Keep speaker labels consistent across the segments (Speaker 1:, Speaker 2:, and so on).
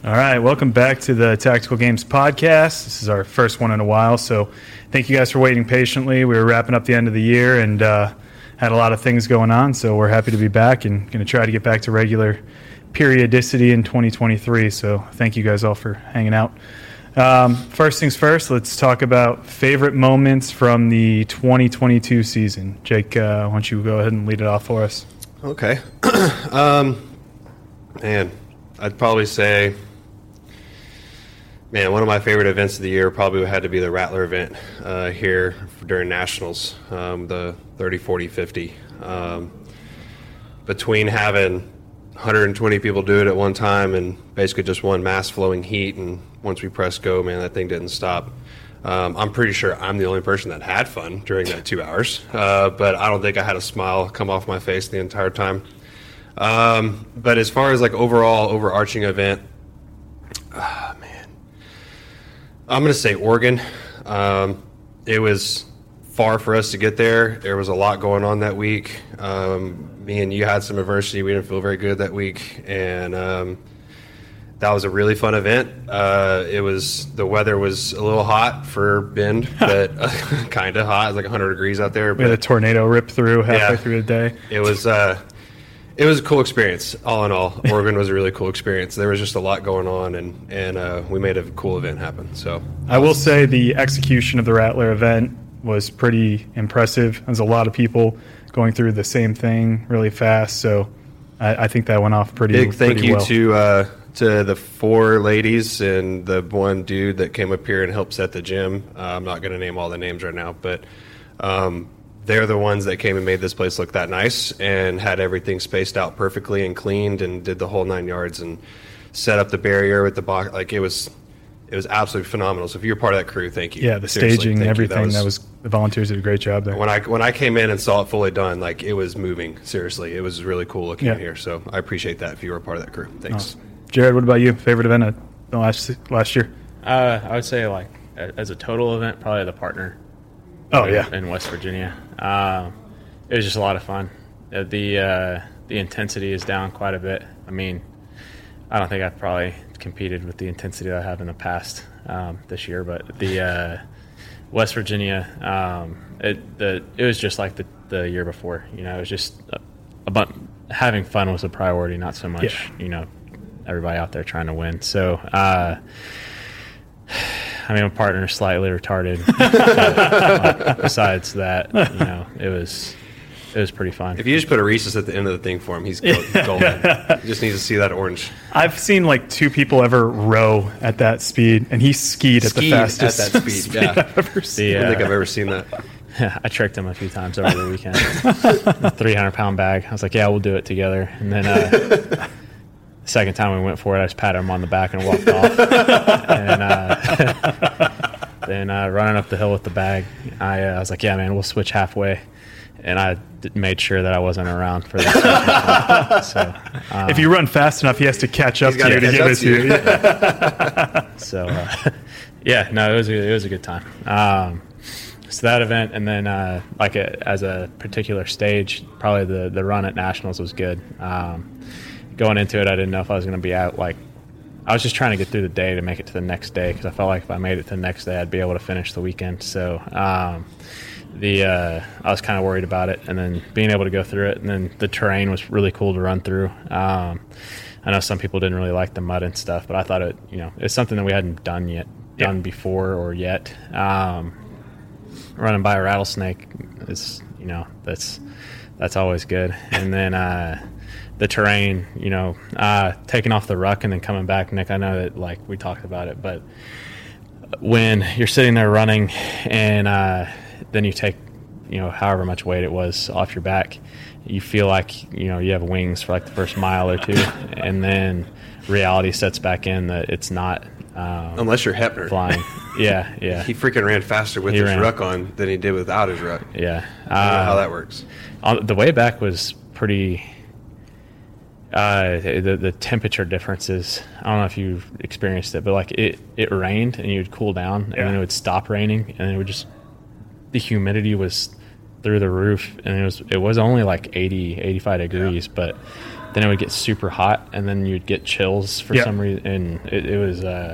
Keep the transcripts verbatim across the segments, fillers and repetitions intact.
Speaker 1: All right, welcome back to the Tactical Games podcast. This is our first one in a while, so thank you guys for waiting patiently. We were wrapping up the end of the year and uh, had a lot of things going on, so we're happy to be back and going to try to get back to regular periodicity in twenty twenty-three. So thank you guys all for hanging out. Um, first things first, let's talk about favorite moments from the twenty twenty-two season. Jake, uh, why don't you go ahead and lead it off for us?
Speaker 2: Okay. um, man, I'd probably say... Man, one of my favorite events of the year probably had to be the Rattler event uh, here during Nationals, um, the thirty, forty, fifty. Um, between having one hundred twenty people do it at one time and basically just one mass flowing heat, and once we press go, man, that thing didn't stop. Um, I'm pretty sure I'm the only person that had fun during that two hours, uh, but I don't think I had a smile come off my face the entire time. Um, but as far as like overall overarching event, uh, man. I'm going to say Oregon. Um, it was far for us to get there. There was a lot going on that week. Um, me and you had some adversity. We didn't feel very good that week. And um, that was a really fun event. Uh, it was the weather was a little hot for Bend, but uh, kind of hot. It was like one hundred degrees out there.
Speaker 1: We had a tornado rip through halfway
Speaker 2: yeah,
Speaker 1: through the day.
Speaker 2: It was... Uh, It was a cool experience, all in all. Oregon was a really cool experience. There was just a lot going on, and, and uh, we made a cool event happen. So
Speaker 1: I will say the execution of the Rattler event was pretty impressive. There's a lot of people going through the same thing really fast, so I, I think that went off pretty,
Speaker 2: big thank
Speaker 1: pretty
Speaker 2: you
Speaker 1: well.
Speaker 2: to uh, to the four ladies and the one dude that came up here and helped set the gym. Uh, I'm not going to name all the names right now, but um, they're the ones that came and made this place look that nice and had everything spaced out perfectly and cleaned and did the whole nine yards and set up the barrier with the box. Like it was, it was absolutely phenomenal. So if you're part of that crew, thank you.
Speaker 1: Yeah, the
Speaker 2: Seriously,
Speaker 1: staging, everything. That was,
Speaker 2: that
Speaker 1: was the volunteers did a great job there.
Speaker 2: When I when I came in and saw it fully done, like it was moving. Seriously, it was really cool looking
Speaker 1: yeah.
Speaker 2: in here. So I appreciate that. If you were a part of that crew, thanks.
Speaker 1: Awesome. Jared, what about you? Favorite event of the last last year?
Speaker 3: Uh, I would say like as a total event, probably the partner.
Speaker 1: Oh
Speaker 3: in,
Speaker 1: yeah,
Speaker 3: in West Virginia. Uh, It was just a lot of fun. Uh, the uh, the intensity is down quite a bit. I mean, I don't think I've probably competed with the intensity that I have in the past um, this year, but the uh, West Virginia, um, it the it was just like the, the year before. You know, it was just a, a bunch, having fun was a priority, not so much
Speaker 1: yeah.
Speaker 3: you know everybody out there trying to win. So. Uh, I mean, my partner's slightly retarded. But, like, besides that, you know, it was. It was pretty fun.
Speaker 2: If you just put a Reese's at the end of the thing for him, he's golden. You just need to see that orange.
Speaker 1: I've seen like two people ever row at that speed, and he skied at
Speaker 2: skied
Speaker 1: the fastest
Speaker 2: at that speed.
Speaker 1: speed
Speaker 2: Yeah,
Speaker 1: I've ever seen.
Speaker 2: I don't
Speaker 3: uh,
Speaker 2: think I've ever seen that.
Speaker 3: I tricked him a few times over the weekend. three hundred pound bag. I was like, yeah, we'll do it together. And then uh, the second time we went for it, I just patted him on the back and walked off. and uh, then uh, running up the hill with the bag, I, uh, I was like, yeah, man, we'll switch halfway. And I d- made sure that I wasn't around for this. so, um,
Speaker 1: if you run fast enough, he has to catch up
Speaker 2: He's
Speaker 1: to you
Speaker 2: gotta
Speaker 1: to
Speaker 2: catch
Speaker 1: give it
Speaker 2: up
Speaker 1: to you.
Speaker 3: so, uh, yeah, no, it was a, it was a good time. Um, so that event, and then uh, like a, as a particular stage, probably the the run at Nationals was good. Um, going into it, I didn't know if I was going to be out. Like, I was just trying to get through the day to make it to the next day because I felt like if I made it to the next day, I'd be able to finish the weekend. So. Um, The uh, I was kind of worried about it, and then being able to go through it, and then the terrain was really cool to run through. Um, I know some people didn't really like the mud and stuff, but I thought it, you know, it's something that we hadn't done yet, done
Speaker 1: yeah.
Speaker 3: before or yet. Um, running by a rattlesnake is, you know, that's that's always good. And then uh, the terrain, you know, uh, taking off the ruck and then coming back, Nick. I know that like we talked about it, but when you're sitting there running and uh, then you take, you know, however much weight it was off your back, you feel like, you know, you have wings for like the first mile or two, and then reality sets back in that it's not. Um,
Speaker 2: Unless you're Hepner.
Speaker 3: Flying. Yeah, yeah.
Speaker 2: He freaking ran faster with
Speaker 3: He
Speaker 2: his
Speaker 3: ran.
Speaker 2: ruck on than he did without his ruck.
Speaker 3: Yeah.
Speaker 2: I don't know
Speaker 3: Uh,
Speaker 2: how that works.
Speaker 3: on, the way back was pretty. Uh, the the temperature differences. I don't know if you've experienced it, but like it, it rained and you'd cool down, and
Speaker 1: Yeah.
Speaker 3: then it would stop raining, and it would just the humidity was through the roof, and it was it was only like eighty, eighty-five degrees, but then it would get super hot, and then you'd get chills for
Speaker 1: yeah.
Speaker 3: some reason, and it, it was uh,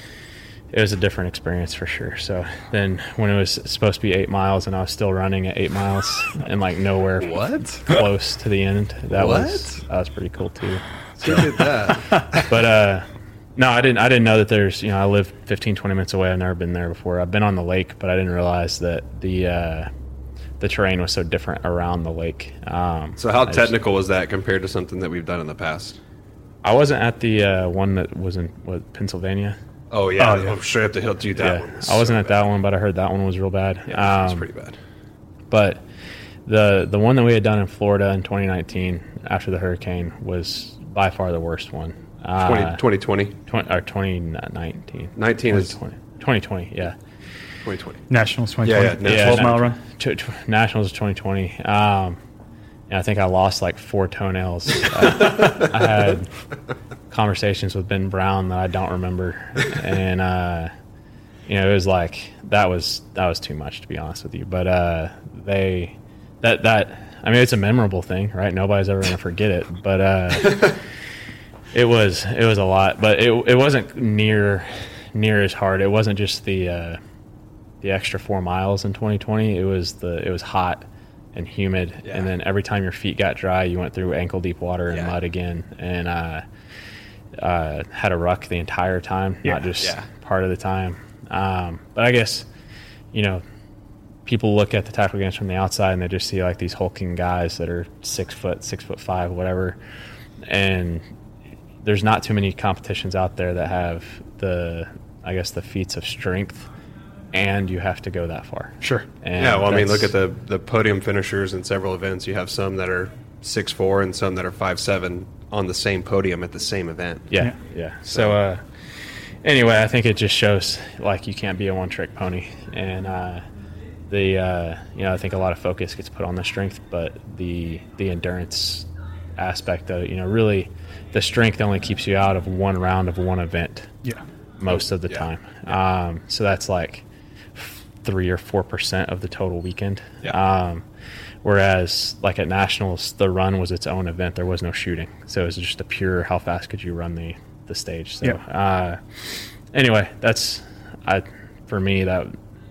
Speaker 3: it was a different experience for sure. So then when it was supposed to be eight miles, and I was still running at eight miles, and like nowhere
Speaker 4: what?
Speaker 3: close to the end, that
Speaker 4: what?
Speaker 3: was that was pretty cool too.
Speaker 4: So, look at that.
Speaker 3: But uh, no, I didn't. I didn't know that there's. You know, I live fifteen, twenty minutes away. I've never been there before. I've been on the lake, but I didn't realize that the. Uh, the terrain was so different around the lake. Um,
Speaker 2: So how
Speaker 3: I just-
Speaker 2: technical was that compared to something that we've done in the past?
Speaker 3: I wasn't at the uh, one that was in what, Pennsylvania.
Speaker 2: Oh, yeah.
Speaker 1: Oh, yeah.
Speaker 2: Oh, straight up the hill. Dude, that
Speaker 3: yeah,
Speaker 2: one was
Speaker 3: I wasn't
Speaker 2: so
Speaker 3: at that one, but I heard that one was real bad.
Speaker 2: bad. Yeah, it was
Speaker 3: Um,
Speaker 2: pretty bad.
Speaker 3: But the the one that we had done in Florida in twenty nineteen after the hurricane was by far the worst one. Uh,
Speaker 2: twenty twenty.
Speaker 3: twenty, or twenty nineteen.
Speaker 2: nineteen is
Speaker 3: twenty twenty twenty, yeah.
Speaker 2: twenty twenty.
Speaker 1: Nationals twenty
Speaker 2: Yeah,
Speaker 1: twenty.
Speaker 2: yeah,
Speaker 1: twelve
Speaker 3: na-
Speaker 1: mile run.
Speaker 3: T- t- Nationals twenty twenty. Um, and I think I lost like four toenails. I, I had conversations with Ben Brown that I don't remember, and uh, you know, it was like that was that was too much, to be honest with you. But uh, they that that I mean, it's a memorable thing, right? Nobody's ever going to forget it, but uh, it was it was a lot. But it it wasn't near near as hard. It wasn't just the uh, the extra four miles in twenty twenty. It was the it was hot and humid,
Speaker 4: Yeah.
Speaker 3: and then every time your feet got dry, you went through ankle deep water and
Speaker 4: Yeah.
Speaker 3: mud again, and uh, uh, had a ruck the entire time,
Speaker 1: Yeah.
Speaker 3: not just
Speaker 4: Yeah.
Speaker 3: part of the time. Um, but I guess, you know, people look at the tackle games from the outside and they just see like these hulking guys that are six foot, six foot five, whatever, and there's not too many competitions out there that have the, I guess, the feats of strength, and you have to go that far.
Speaker 1: Sure.
Speaker 3: And
Speaker 2: Yeah, well, I mean,
Speaker 3: that's-
Speaker 2: look at the, the podium finishers in several events. You have some that are six four and some that are five seven on the same podium at the same event.
Speaker 3: Yeah,
Speaker 1: Yeah.
Speaker 3: yeah. So, uh, anyway, I think it just shows like you can't be a one-trick pony, and uh, the uh, you know I think a lot of focus gets put on the strength, but the the endurance aspect of it, you know, really the strength only keeps you out of one round of one event
Speaker 1: Yeah.
Speaker 3: most of the
Speaker 2: Yeah.
Speaker 3: time. Um, so that's like three or four percent of the total weekend.
Speaker 2: Yeah.
Speaker 3: Um, whereas like at nationals, the run was its own event. There was no shooting, so it was just a pure how fast could you run the the stage. So
Speaker 1: Yeah.
Speaker 3: uh, anyway, that's I for me that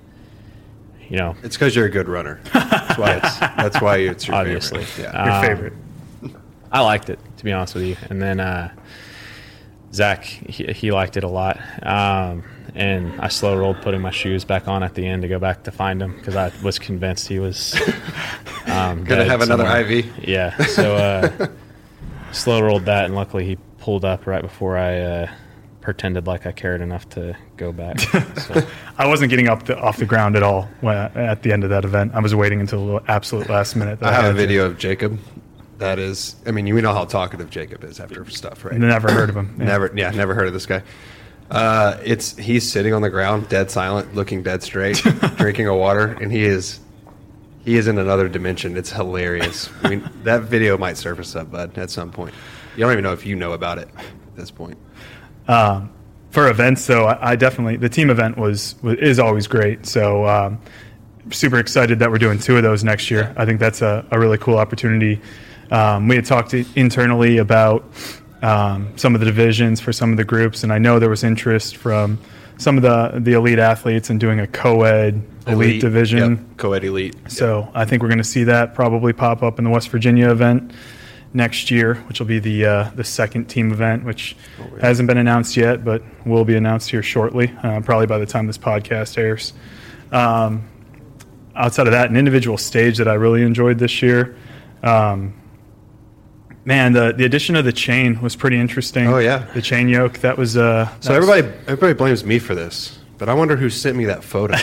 Speaker 3: you know
Speaker 2: It's because you're a good runner. That's why it's, that's why it's your
Speaker 3: Obviously.
Speaker 2: favorite.
Speaker 3: Uh,
Speaker 2: Yeah.
Speaker 1: Your
Speaker 3: Um,
Speaker 1: favorite.
Speaker 3: I liked it, to be honest with you. And then uh, Zach, he, he liked it a lot. Um, and I slow rolled putting my shoes back on at the end to go back to find him because I was convinced he was um,
Speaker 2: Gonna
Speaker 3: dead
Speaker 2: have another
Speaker 3: somewhere.
Speaker 2: I V.
Speaker 3: Yeah. So uh, slow rolled that, and luckily he pulled up right before I uh, pretended like I cared enough to go back. So,
Speaker 1: I wasn't getting up the, off the ground at all when, at the end of that event. I was waiting until the absolute last minute. That
Speaker 2: I have
Speaker 1: had
Speaker 2: a
Speaker 1: to.
Speaker 2: video of Jacob. That is, I mean, you know how talkative Jacob is after stuff, right?
Speaker 1: Never heard of him. Yeah.
Speaker 2: Never, yeah, never heard of this guy. Uh, it's he's sitting on the ground, dead silent, looking dead straight, drinking a water, and he is he is in another dimension. It's hilarious. I mean, that video might surface up, bud, at some point. You don't even know if you know about it at this point.
Speaker 1: Um, for events, though, I, I definitely the team event was, was is always great. So um, super excited that we're doing two of those next year. I think that's a, a really cool opportunity. Um, we had talked internally about um, some of the divisions for some of the groups, and I know there was interest from some of the the elite athletes in doing a co-ed elite, division.
Speaker 2: Yep, co-ed elite.
Speaker 1: So I think we're going to see that probably pop up in the West Virginia event next year, which will be the uh, the second team event, which
Speaker 2: Oh, yeah.
Speaker 1: hasn't been announced yet, but will be announced here shortly, uh, probably by the time this podcast airs. Um, outside of that, an individual stage that I really enjoyed this year, um, man, the the addition of the chain was pretty interesting.
Speaker 2: Oh, yeah.
Speaker 1: The chain yoke, that was... Uh,
Speaker 2: So
Speaker 1: that was-
Speaker 2: everybody everybody blames me for this, but I wonder who sent me that photo.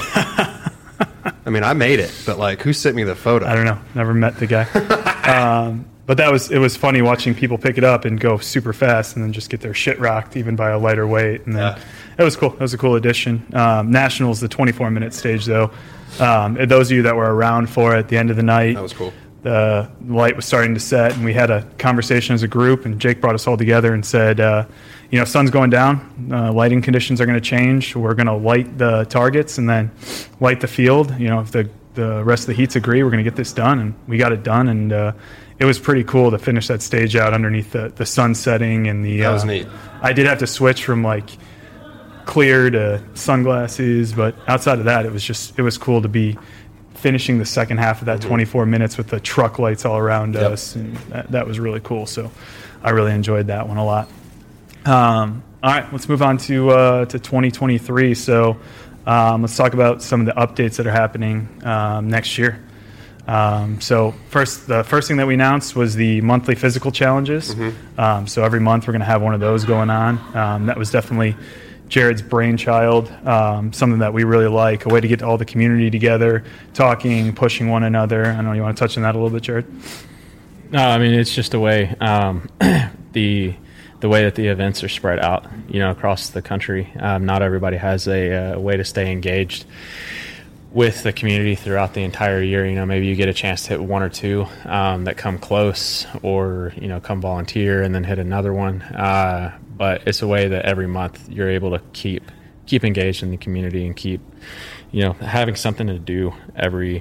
Speaker 2: I mean, I made it, but like, who sent me the photo?
Speaker 1: I don't know. Never met the guy. um, but that was it was funny watching people pick it up and go super fast and then just get their shit rocked even by a lighter weight. And then
Speaker 2: Yeah.
Speaker 1: it was cool. It was a cool addition. Um, Nationals, the twenty-four minute stage though. Um, and those of you that were around for it at the end of the night,
Speaker 2: That was cool.
Speaker 1: the light was starting to set, and we had a conversation as a group, and Jake brought us all together and said, uh, you know, sun's going down, uh, lighting conditions are going to change. We're going to light the targets and then light the field. You know, if the, the rest of the heats agree. We're going to get this done, and we got it done. And uh, it was pretty cool to finish that stage out underneath the, the sun setting and the.
Speaker 2: That was
Speaker 1: uh,
Speaker 2: neat.
Speaker 1: I did have to switch from like clear to sunglasses, but outside of that, it was just it was cool to be finishing the second half of that mm-hmm. twenty-four minutes with the truck lights all around yep. us, and that, that was really cool. So I really enjoyed that one a lot. Um, all right, let's move on to uh, to twenty twenty-three. So um, let's talk about some of the updates that are happening um, next year. Um, so first, the first thing that we announced was the monthly physical challenges. Mm-hmm. Um, so every month we're going to have one of those going on. Um, that was definitely Jared's brainchild, um, something that we really like, a way to get all the community together, talking, pushing one another. I don't know, you want to touch on that a little bit, Jared?
Speaker 3: No, I mean, it's just a way, um, the the way that the events are spread out, you know, across the country. Um, not everybody has a, a way to stay engaged with the community throughout the entire year. You know, maybe you get a chance to hit one or two um, that come close, or, you know, come volunteer and then hit another one. Uh, but it's a way that every month you're able to keep keep engaged in the community and keep, you know, having something to do every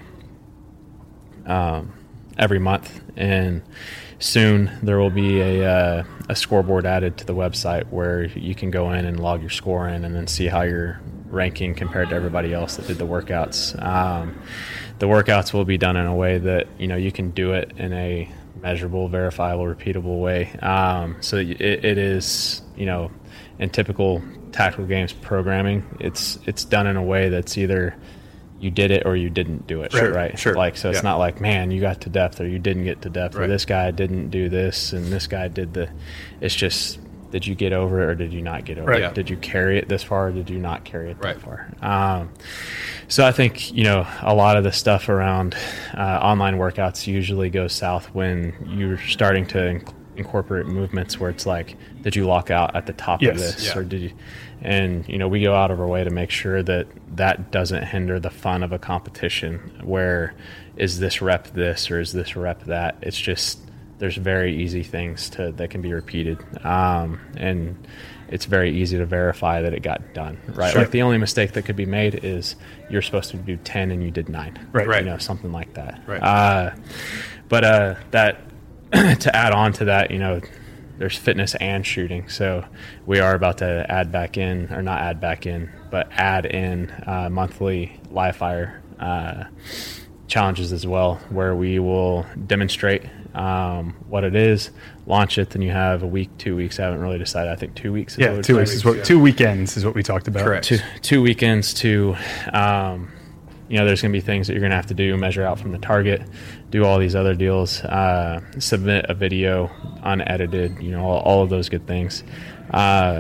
Speaker 3: um, every month. And soon there will be a uh, a scoreboard added to the website where you can go in and log your score in and then see how you're ranking compared to everybody else that did the workouts. Um, the workouts will be done in a way that, you know, you can do it in a measurable, verifiable, repeatable way. Um, so it, it is, you know, in typical Tactical Games programming, it's it's done in a way that's either you did it or you didn't do it,
Speaker 2: sure,
Speaker 3: right?
Speaker 2: Sure.
Speaker 3: Like, so it's yeah. not like, man, you got to depth or you didn't get to depth, right. or this guy didn't do this and this guy did the. It's just, did you get over it or did you not get over
Speaker 2: right.
Speaker 3: it?
Speaker 2: Yeah.
Speaker 3: Did you carry it this far or did you not carry it
Speaker 2: right.
Speaker 3: that far? Um, so I think, you know, a lot of the stuff around uh, online workouts usually goes south when you're starting to inc- incorporate movements where it's like, did you lock out at the top
Speaker 1: yes.
Speaker 3: of this?
Speaker 2: Yeah.
Speaker 3: Or did you? And, you know, we go out of our way to make sure that that doesn't hinder the fun of a competition where is this rep this or is this rep that? It's just, there's very easy things to that can be repeated, um, and it's very easy to verify that it got done, right?
Speaker 1: Sure.
Speaker 3: Like the only mistake that could be made is you're supposed to do ten and you did nine,
Speaker 1: right?
Speaker 2: Right.
Speaker 3: You know, something like that.
Speaker 2: Right.
Speaker 3: Uh, but uh, that to add on to that, you know, there's fitness and shooting, so we are about to add back in, or not add back in, but add in uh, monthly live fire uh, challenges as well, where we will demonstrate um, what it is, launch it, then you have a week, two weeks. I haven't really decided. I think two weeks. Is
Speaker 1: yeah,
Speaker 3: what
Speaker 1: two weeks is what.
Speaker 2: yeah.
Speaker 1: Two weekends is what we talked about.
Speaker 2: Correct.
Speaker 3: Two, two weekends to, um, you know, there's going to be things that you're going to have to do, measure out from the target, do all these other deals, uh, submit a video unedited, you know, all, all of those good things, uh,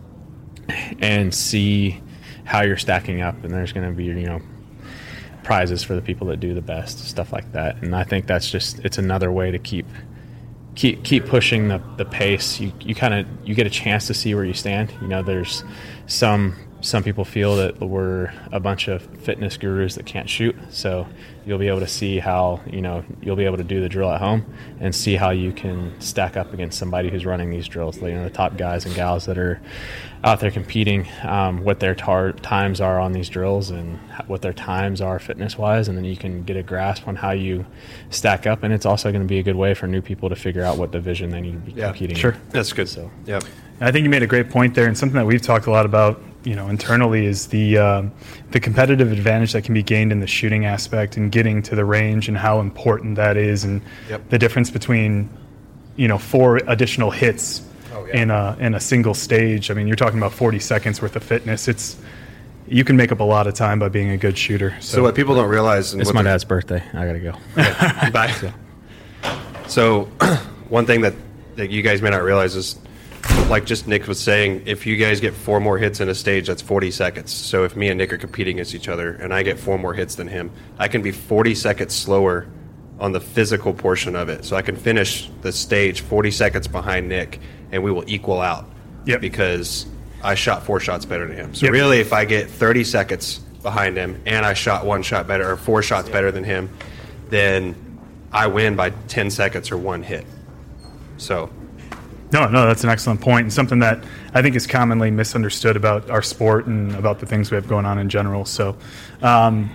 Speaker 3: and see how you're stacking up. And there's going to be, you know, prizes for the people that do the best, stuff like that. And I think that's just, it's another way to keep keep keep pushing the, the pace. You you kind of you get a chance to see where you stand. You know, there's some some people feel that we're a bunch of fitness gurus that can't shoot, so you'll be able to see how, you know, you'll be able to do the drill at home and see how you can stack up against somebody who's running these drills, you know, the top guys and gals that are out there competing, um, what their tar- times are on these drills and what their times are fitness wise, and then you can get a grasp on how you stack up. And it's also going to be a good way for new people to figure out what division they need to be
Speaker 2: yeah,
Speaker 3: competing
Speaker 1: sure.
Speaker 3: in.
Speaker 2: That's good.
Speaker 3: So,
Speaker 2: yep.
Speaker 1: I think you made a great point there, and something that we've talked a lot about, you know, internally is the um, the competitive advantage that can be gained in the shooting aspect and getting to the range and how important that is, and
Speaker 2: Yep.
Speaker 1: the difference between, you know, four additional hits
Speaker 2: Oh, yeah.
Speaker 1: in a in a single stage. I mean, you're talking about forty seconds worth of fitness. It's you can make up a lot of time by being a good shooter. So,
Speaker 2: So what people don't realize, and
Speaker 3: it's
Speaker 2: what
Speaker 3: my
Speaker 2: they're-
Speaker 3: dad's birthday. I got to go.
Speaker 2: Bye. So, one thing that, that you guys may not realize is, like just Nick was saying, if you guys get four more hits in a stage, that's forty seconds. So if me and Nick are competing against each other and I get four more hits than him, I can be forty seconds slower on the physical portion of it. So I can finish the stage forty seconds behind Nick, and we will equal out.
Speaker 1: Yep.
Speaker 2: Because I shot four shots better than him. So
Speaker 1: Yep.
Speaker 2: really, if I get thirty seconds behind him and I shot one shot better or four shots better than him, then I win by ten seconds or one hit. So
Speaker 1: No, no, that's an excellent point, and something that I think is commonly misunderstood about our sport and about the things we have going on in general. So, um, we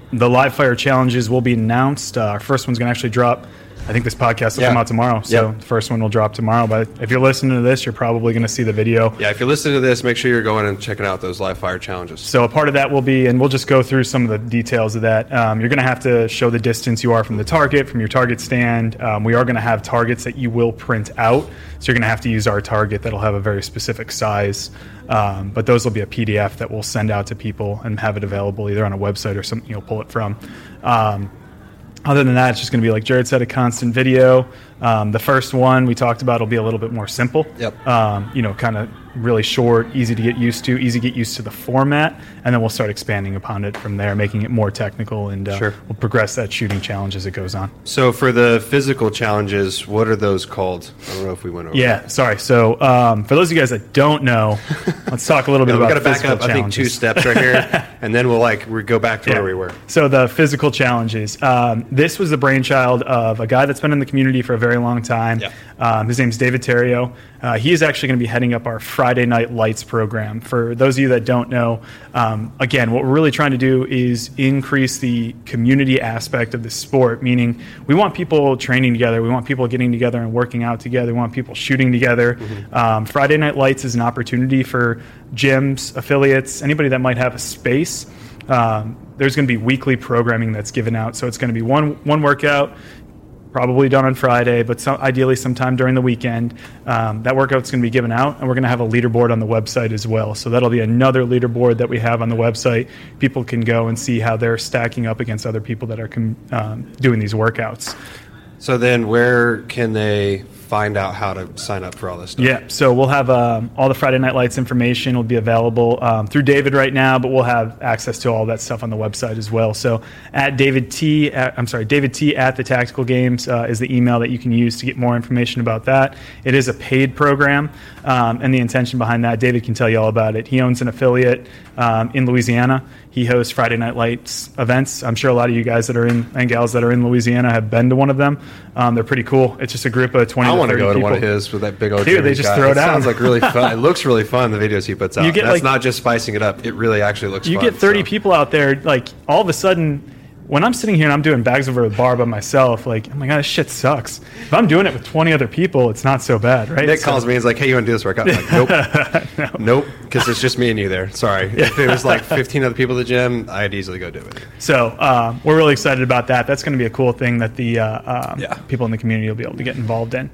Speaker 1: the live fire challenges will be announced. Uh, our first one's going to actually drop. I think this podcast will
Speaker 2: Yeah.
Speaker 1: come out tomorrow, so
Speaker 2: Yep.
Speaker 1: the first one will drop tomorrow. But if you're listening to this, you're probably going to see the video.
Speaker 2: Yeah, if you're listening to this, make sure you're going and checking out those live fire challenges.
Speaker 1: So a part of that will be, and we'll just go through some of the details of that. Um, you're going to have to show the distance you are from the target, from your target stand. Um, we are going to have targets that you will print out. So you're going to have to use our target that'll have a very specific size. Um, but those will be a P D F that we'll send out to people and have it available either on a website or something you'll pull it from. Um, Other than that, it's just going to be, like Jared said, a constant video. Um, the first one we talked about will be a little bit more simple.
Speaker 2: Yep.
Speaker 1: Um, you know, kind of really short, easy to get used to, easy to get used to the format, and then we'll start expanding upon it from there, making it more technical, and uh,
Speaker 2: Sure.
Speaker 1: we'll progress that shooting challenge as it goes on.
Speaker 2: So for the physical challenges, what are those called? I don't know if we went over
Speaker 1: Yeah, sorry. So um, for those of you guys that don't know, let's talk a little bit
Speaker 2: that. We
Speaker 1: about
Speaker 2: got to back
Speaker 1: physical
Speaker 2: up, I think, two
Speaker 1: challenges.
Speaker 2: steps right here, and then we'll like we go back to
Speaker 1: Yeah.
Speaker 2: where we were.
Speaker 1: So the physical challenges. Um, this was the brainchild of a guy that's been in the community for a very long time.
Speaker 2: Yeah.
Speaker 1: Um, his name's David Terrio. Uh, he is actually going to be heading up our Friday Night Lights program. For those of you that don't know, um, again, what we're really trying to do is increase the community aspect of the sport, meaning we want people training together. We want people getting together and working out together. We want people shooting together. Mm-hmm. Um, Friday Night Lights is an opportunity for gyms, affiliates, anybody that might have a space. Um, there's going to be weekly programming that's given out. So it's going to be one one workout, probably done on Friday, but so, ideally sometime during the weekend. Um, that workout's going to be given out, and we're going to have a leaderboard on the website as well. So that'll be another leaderboard that we have on the website. People can go and see how they're stacking up against other people that are com- um, doing these workouts.
Speaker 2: So then, where can they find out how to sign up for all this stuff?
Speaker 1: Yeah, so we'll have um, all the Friday Night Lights information will be available um, through David right now, but we'll have access to all that stuff on the website as well. So at David T, at, I'm sorry, David T at the Tactical Games uh, is the email that you can use to get more information about that. It is a paid program, um, and the intention behind that, David can tell you all about it. He owns an affiliate um, in Louisiana. He hosts Friday Night Lights events. I'm sure a lot of you guys that are in and gals that are in Louisiana have been to one of them. Um, they're pretty cool. It's just a group of twenty
Speaker 2: I
Speaker 1: to
Speaker 2: want to
Speaker 1: thirty
Speaker 2: go to
Speaker 1: people.
Speaker 2: one of his with that big old
Speaker 1: Dude,
Speaker 2: Jimmy
Speaker 1: they just
Speaker 2: guy.
Speaker 1: throw it out.
Speaker 2: Sounds like really fun. It looks really fun, the videos he puts out.
Speaker 1: You get,
Speaker 2: That's
Speaker 1: like-
Speaker 2: not just spicing it up. It really actually looks
Speaker 1: You
Speaker 2: fun.
Speaker 1: get thirty
Speaker 2: so.
Speaker 1: people out there, like all of a sudden, when I'm sitting here and I'm doing bags over a bar by myself, like, oh my God, this shit sucks. If I'm doing it with twenty other people, it's not so bad, right?
Speaker 2: Nick
Speaker 1: So-
Speaker 2: calls me and he's like, hey, you want to do this workout? I'm like, nope. Nope, because it's just me and you there. Sorry. If it was like fifteen other people at the gym, I'd easily go do it.
Speaker 1: So um, we're really excited about that. That's going to be a cool thing that the uh, um,
Speaker 2: Yeah.
Speaker 1: people in the community will be able to get involved in.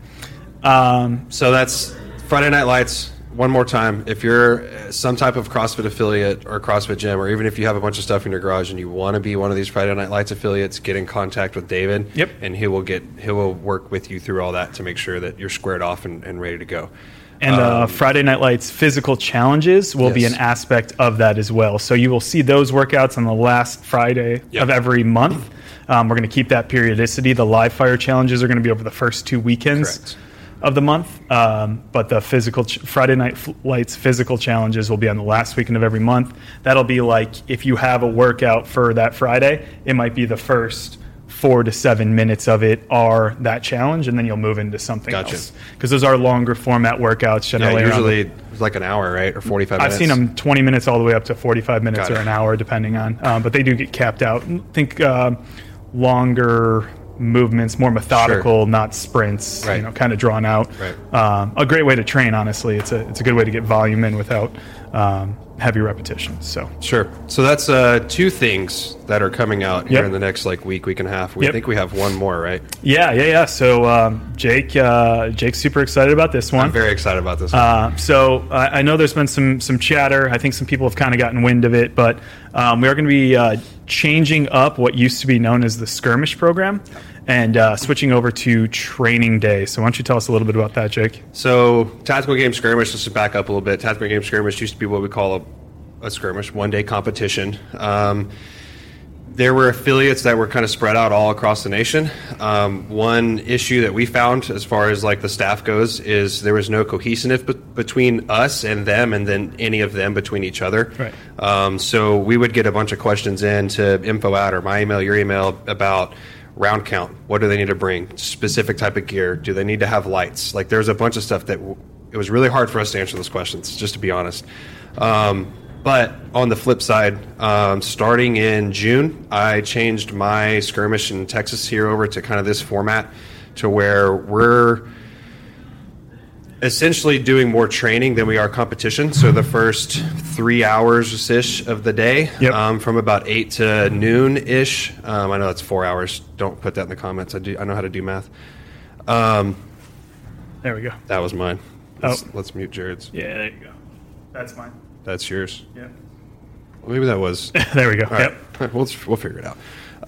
Speaker 1: Um,
Speaker 2: So that's Friday Night Lights. One more time, if you're some type of CrossFit affiliate or CrossFit gym, or even if you have a bunch of stuff in your garage and you want to be one of these Friday Night Lights affiliates, get in contact with David.
Speaker 1: Yep.
Speaker 2: And he will get he will work with you through all that to make sure that you're squared off and, and ready to go.
Speaker 1: And uh,
Speaker 2: Um,
Speaker 1: Friday Night Lights physical challenges will be
Speaker 2: Yes.
Speaker 1: an aspect of that as well. So you will see those workouts on the last Friday
Speaker 2: Yep.
Speaker 1: of every month. Um, we're going to keep that periodicity. The live fire challenges are going to be over the first two weekends
Speaker 2: Correct.
Speaker 1: of the month. Um, but the physical ch- Friday Night F- Lights physical challenges will be on the last weekend of every month. That'll be like if you have a workout for that Friday, it might be the first four to seven minutes of it are that challenge, and then you'll move into something
Speaker 2: Gotcha.
Speaker 1: else. Because those are longer format workouts
Speaker 2: Yeah,
Speaker 1: generally. around the-
Speaker 2: usually it's like an hour, right, or forty-five
Speaker 1: I've
Speaker 2: minutes.
Speaker 1: seen them twenty minutes all the way up to forty-five minutes
Speaker 2: Got
Speaker 1: or
Speaker 2: it.
Speaker 1: an hour, depending on. Um, but they do get capped out. I think uh, longer movements, more methodical,
Speaker 2: Sure.
Speaker 1: not sprints.
Speaker 2: Right.
Speaker 1: You know, kind of drawn out.
Speaker 2: Right.
Speaker 1: Um, a great way to train, honestly. It's a it's a good way to get volume in without um, heavy repetitions. So
Speaker 2: Sure. So that's uh, two things that are coming out here
Speaker 1: Yep.
Speaker 2: in the next like week, week and a half. We
Speaker 1: Yep.
Speaker 2: think we have one more, right?
Speaker 1: yeah, yeah, yeah. So um, Jake, uh, Jake's super excited about this one.
Speaker 2: I'm very excited about this one.
Speaker 1: Uh, so I, I know there's been some some chatter. I think some people have kind of gotten wind of it, but um, we are going to be uh, changing up what used to be known as the skirmish program and uh, switching over to training day. So why don't you tell us a little bit about that, Jake?
Speaker 2: So, Tactical Game Skirmish, let's just back up a little bit. Tactical Game Skirmish used to be what we call a, a skirmish, one-day competition. Um, there were affiliates that were kind of spread out all across the nation. Um, one issue that we found as far as like the staff goes is there was no cohesiveness be- between us and them, and then any of them between each other.
Speaker 1: Right.
Speaker 2: Um, so we would get a bunch of questions in to info at or my email, your email about round count. What do they need to bring? Specific type of gear. Do they need to have lights? Like there's a bunch of stuff that w- it was really hard for us to answer those questions, just to be honest. Um, but on the flip side, um, starting in June, I changed my skirmish in Texas here over to kind of this format to where we're essentially doing more training than we are competition. So the first three hours-ish of the day,
Speaker 1: yep.
Speaker 2: um, from about eight to noon-ish. Um, I know that's four hours. Don't put that in the comments. I do. I know how to do math. Um,
Speaker 1: there we go.
Speaker 2: That was mine. Let's,
Speaker 1: oh.
Speaker 2: let's mute Jared's.
Speaker 1: Yeah, there you go. That's mine.
Speaker 2: That's yours.
Speaker 1: Yeah.
Speaker 2: Well, maybe that was.
Speaker 1: There we go.
Speaker 2: All
Speaker 1: yep.
Speaker 2: right. We'll, we'll figure it out.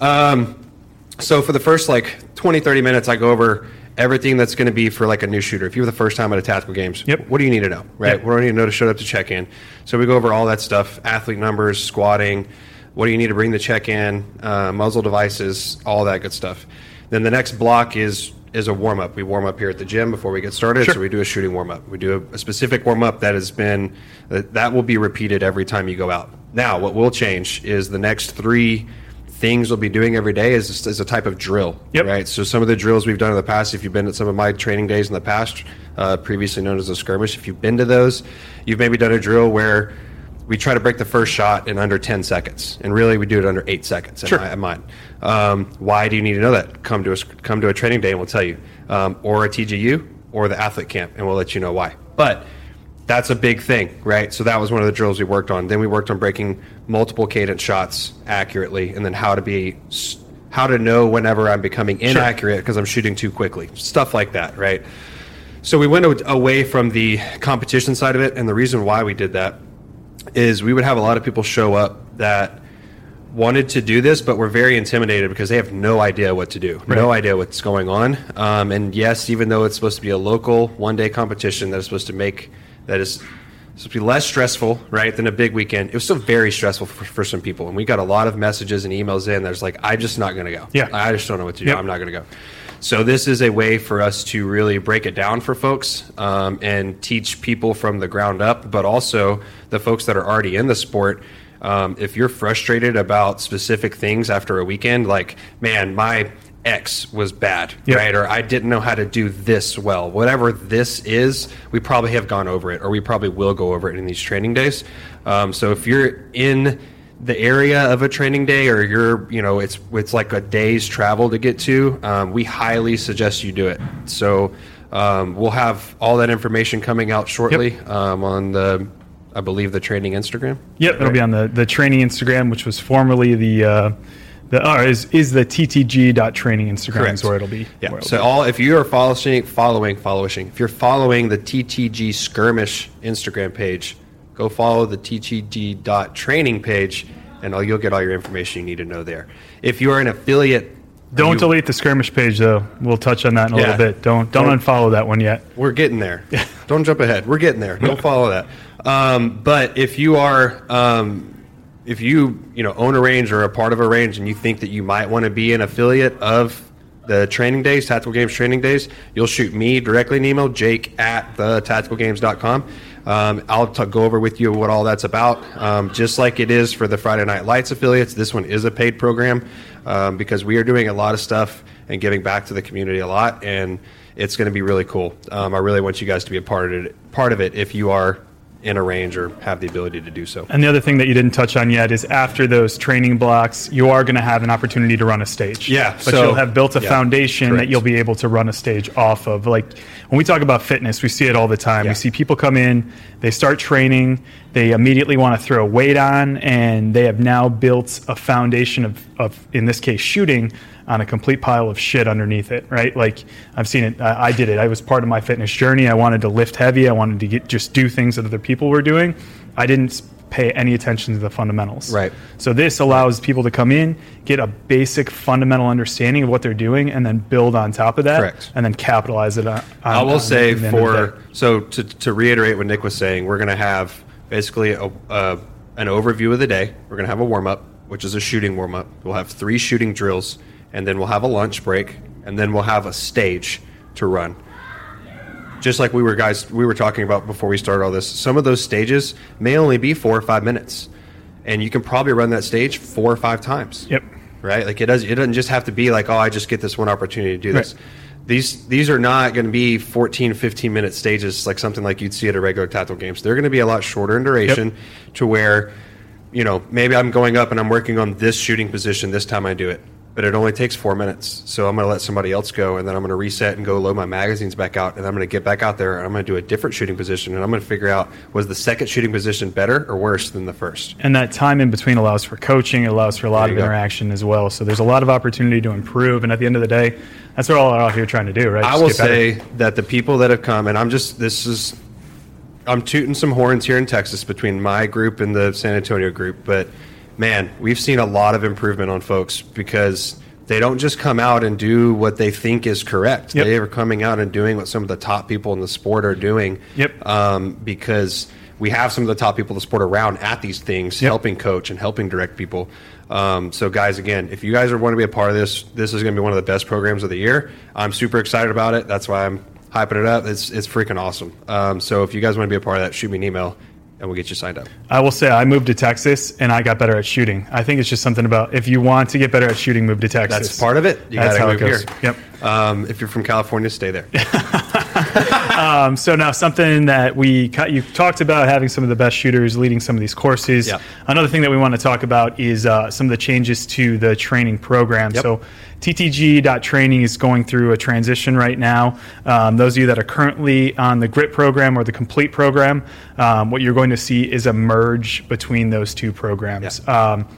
Speaker 2: Um, so for the first like twenty, thirty minutes, I go over everything that's going to be for like a new shooter. If you're the first time at a Tactical Games,
Speaker 1: yep.
Speaker 2: what do you need to know, right?
Speaker 1: Yep.
Speaker 2: What do you need to know to show up to check in? So we go over all that stuff, athlete numbers, squatting, what do you need to bring to check in, uh, muzzle devices, all that good stuff. Then the next block is is a warm-up. We warm up here at the gym before we get started,
Speaker 1: sure.
Speaker 2: so we do a shooting warm-up. We do a, a specific warm-up that has been, that, that will be repeated every time you go out. Now, what will change is the next three things we'll be doing every day is, is a type of drill,
Speaker 1: yep.
Speaker 2: right? So some of the drills we've done in the past, if you've been at some of my training days in the past, uh, previously known as a skirmish, if you've been to those, you've maybe done a drill where we try to break the first shot in under ten seconds, and really we do it under eight seconds.
Speaker 1: Sure.
Speaker 2: At mine. Um, why do you need to know that? Come to a come to a training day, and we'll tell you, um, or a T G U, or the athlete camp, and we'll let you know why. But that's a big thing, right? So that was one of the drills we worked on. Then we worked on breaking multiple cadence shots accurately, and then how to be how to know whenever I'm becoming inaccurate because I'm shooting too quickly, stuff like that, right? So we went away from the competition side of it, and the reason why we did that is we would have a lot of people show up that wanted to do this, but were very intimidated because they have no idea what to do, right. no idea what's going on. Um, and yes, even though it's supposed to be a local one-day competition that is supposed to make, that is supposed to be less stressful, right, than a big weekend, it was still very stressful for, for some people. And we got a lot of messages and emails in that's like, I'm just not going to go.
Speaker 1: Yeah.
Speaker 2: I just don't know what to do.
Speaker 1: Yep.
Speaker 2: I'm not going to go. So this is a way for us to really break it down for folks um, and teach people from the ground up, but also the folks that are already in the sport. Um, if you're frustrated about specific things after a weekend, like, man, my X was bad,
Speaker 1: yep.
Speaker 2: right? Or I didn't know how to do this well. Whatever this is, we probably have gone over it, or we probably will go over it in these training days. Um, so if you're in the area of a training day, or you're, you know, it's it's like a day's travel to get to, um, we highly suggest you do it. So um, we'll have all that information coming out shortly yep. um, on the, I believe, the training Instagram.
Speaker 1: Yep, it'll right. be on the, the training Instagram, which was formerly the uh, the or is is the T T G dot training Instagram.
Speaker 2: Correct.
Speaker 1: Is where it'll be.
Speaker 2: Yeah.
Speaker 1: It'll
Speaker 2: so
Speaker 1: be.
Speaker 2: all if you are following following following if you're following the T T G skirmish Instagram page, go follow the T T G dot training page, and all, you'll get all your information you need to know there. If you are an affiliate,
Speaker 1: don't
Speaker 2: you,
Speaker 1: delete the skirmish page though. We'll touch on that in a
Speaker 2: yeah,
Speaker 1: little bit. Don't don't, don't unfollow that one yet.
Speaker 2: We're getting there. Don't jump ahead. We're getting there. Don't follow that. Um, but if you are, um, if you you know own a range or a part of a range, and you think that you might want to be an affiliate of the training days, Tactical Games training days, you'll shoot me directly an email, Jake at the tactical games dot com. Um, I'll t- go over with you what all that's about. Um, just like it is for the Friday Night Lights affiliates, this one is a paid program um, because we are doing a lot of stuff and giving back to the community a lot, and it's going to be really cool. Um, I really want you guys to be a part of it, part of it if you are in a range or have the ability to do so.
Speaker 1: And the other thing that you didn't touch on yet is after those training blocks, you are going to have an opportunity to run a stage.
Speaker 2: Yeah.
Speaker 1: But
Speaker 2: so,
Speaker 1: you'll have built a
Speaker 2: yeah,
Speaker 1: foundation
Speaker 2: correct.
Speaker 1: that you'll be able to run a stage off of. Like when we talk about fitness, we see it all the time.
Speaker 2: Yeah.
Speaker 1: We see people come in, they start training, they immediately want to throw weight on, and they have now built a foundation of, of in this case, shooting on a complete pile of shit underneath it, right? Like I've seen it. I, I did it. I was part of my fitness journey. I wanted to lift heavy. I wanted to get, just do things that other people were doing. I didn't pay any attention to the fundamentals.
Speaker 2: Right.
Speaker 1: So this allows people to come in, get a basic fundamental understanding of what they're doing, and then build on top of that.
Speaker 2: Correct.
Speaker 1: And then capitalize it on. on
Speaker 2: I will
Speaker 1: on
Speaker 2: say
Speaker 1: the end of the
Speaker 2: for,
Speaker 1: day.
Speaker 2: so to, to reiterate what Nick was saying, we're going to have basically a, a, an overview of the day. We're going to have a warm-up, which is a shooting warm-up. We'll have three shooting drills, and then we'll have a lunch break, and then we'll have a stage to run. Just like we were guys we were talking about before we started all this, some of those stages may only be four or five minutes, and you can probably run that stage four or five times.
Speaker 1: Yep.
Speaker 2: Right? Like it does. It doesn't just have to be like, oh, I just get this one opportunity to do this.
Speaker 1: Right.
Speaker 2: these these are not going to be fourteen, fifteen minute stages like something like you'd see at a regular tactical games. They're going to be a lot shorter in duration, yep. to where, you know, maybe I'm going up and I'm working on this shooting position this time I do it, but it only takes four minutes. So I'm going to let somebody else go, and then I'm going to reset and go load my magazines back out, and I'm going to get back out there, and I'm going to do a different shooting position, and I'm going to figure out, was the second shooting position better or worse than the first?
Speaker 1: And that time in between allows for coaching. It allows for a lot of interaction go. as well. So there's a lot of opportunity to improve, and at the end of the day, that's what we're all out here trying to do, right?
Speaker 2: I
Speaker 1: Just
Speaker 2: will
Speaker 1: get better.
Speaker 2: say that the people that have come, and I'm just, this is, I'm tooting some horns here in Texas between my group and the San Antonio group, but man, we've seen a lot of improvement on folks because they don't just come out and do what they think is correct. Yep. They are coming out and doing what some of the top people in the sport are doing.
Speaker 1: Yep.
Speaker 2: Um, because we have some of the top people in the sport around at these things, yep. helping coach and helping direct people. Um, so, guys, again, if you guys are want to be a part of this, this is going to be one of the best programs of the year. I'm super excited about it. That's why I'm hyping it up. It's it's freaking awesome. Um, so if you guys want to be a part of that, shoot me an email, and we'll get you signed up.
Speaker 1: I will say I moved to Texas, and I got better at shooting. I think it's just something about if you want to get better at shooting, move to Texas.
Speaker 2: That's part of it. You
Speaker 1: That's
Speaker 2: gotta
Speaker 1: how
Speaker 2: move
Speaker 1: it goes.
Speaker 2: here.
Speaker 1: Yep.
Speaker 2: Um, if you're from California, stay there.
Speaker 1: um, so now something that we you talked about having some of the best shooters leading some of these courses.
Speaker 2: Yep.
Speaker 1: Another thing that we want to talk about is uh, some of the changes to the training program.
Speaker 2: Yep.
Speaker 1: So T T G Training is going through a transition right now. Um, those of you that are currently on the GRIT program or the Complete program, um, what you're going to see is a merge between those two programs.
Speaker 2: Yep.
Speaker 1: Um,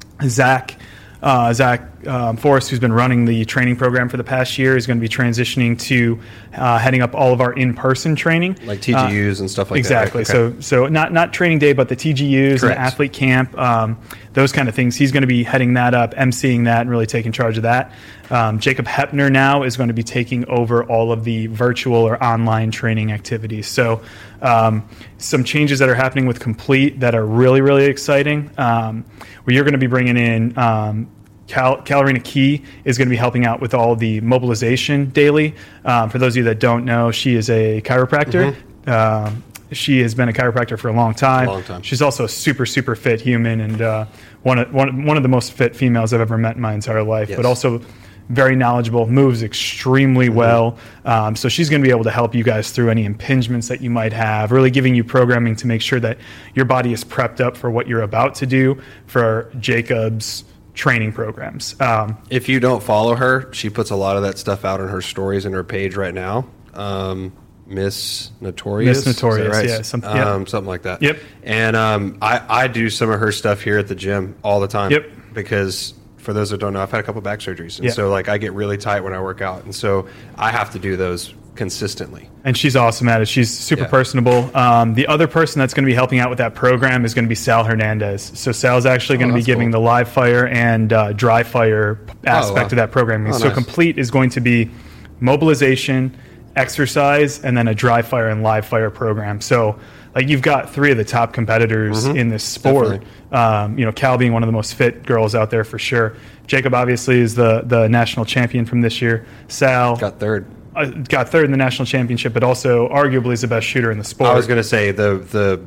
Speaker 1: Zach Uh, Zach um, Forrest, who's been running the training program for the past year, is going to be transitioning to uh, heading up all of our in-person training,
Speaker 2: like T G Us uh, and stuff like
Speaker 1: exactly.
Speaker 2: that. Exactly.
Speaker 1: Right? Okay. So, so not not training day, but the T G Us
Speaker 2: Correct.
Speaker 1: and the athlete camp, um, those kind of things. He's going to be heading that up, emceeing that, and really taking charge of that. Um, Jacob Hepner now is going to be taking over all of the virtual or online training activities. So, um, some changes that are happening with Complete that are really really exciting. Um, where you're going to be bringing in. Um, Cal- Calarina Key is going to be helping out with all the mobilization daily. Um, for those of you that don't know, she is a chiropractor. Mm-hmm. Um, she has been a chiropractor for a long time.
Speaker 2: Long time.
Speaker 1: She's also a super, super fit human and uh, one, of, one, one of the most fit females I've ever met in my entire life,
Speaker 2: yes.
Speaker 1: but also very knowledgeable, moves extremely mm-hmm. well. Um, so she's going to be able to help you guys through any impingements that you might have, really giving you programming to make sure that your body is prepped up for what you're about to do for Jacob's training programs. Um,
Speaker 2: if you don't follow her, she puts a lot of that stuff out on her stories and her page right now. Um, Miss Notorious,
Speaker 1: Miss Notorious,
Speaker 2: right?
Speaker 1: yeah, something, yep.
Speaker 2: um, something like that.
Speaker 1: Yep.
Speaker 2: And um, I, I do some of her stuff here at the gym all the time.
Speaker 1: Yep.
Speaker 2: Because for those that don't know, I've had a couple back surgeries, and
Speaker 1: yep.
Speaker 2: so like I get really tight when I work out, and so I have to do those consistently.
Speaker 1: And she's awesome at it. She's super
Speaker 2: yeah.
Speaker 1: personable. Um, the other person that's going to be helping out with that program is going to be Sal Hernandez. So Sal's actually
Speaker 2: oh,
Speaker 1: going to be giving
Speaker 2: cool.
Speaker 1: the live fire and uh, dry fire aspect
Speaker 2: oh, wow.
Speaker 1: of that programming.
Speaker 2: Oh,
Speaker 1: so
Speaker 2: nice.
Speaker 1: Complete is going to be mobilization, exercise, and then a dry fire and live fire program. So like you've got three of the top competitors
Speaker 2: mm-hmm.
Speaker 1: in this sport. Um, you know, Cal being one of the most fit girls out there for sure. Jacob obviously is the the national champion from this year. Sal
Speaker 2: got third.
Speaker 1: Uh, got third in the national championship, but also arguably is the best shooter in the sport.
Speaker 2: I was going to say the the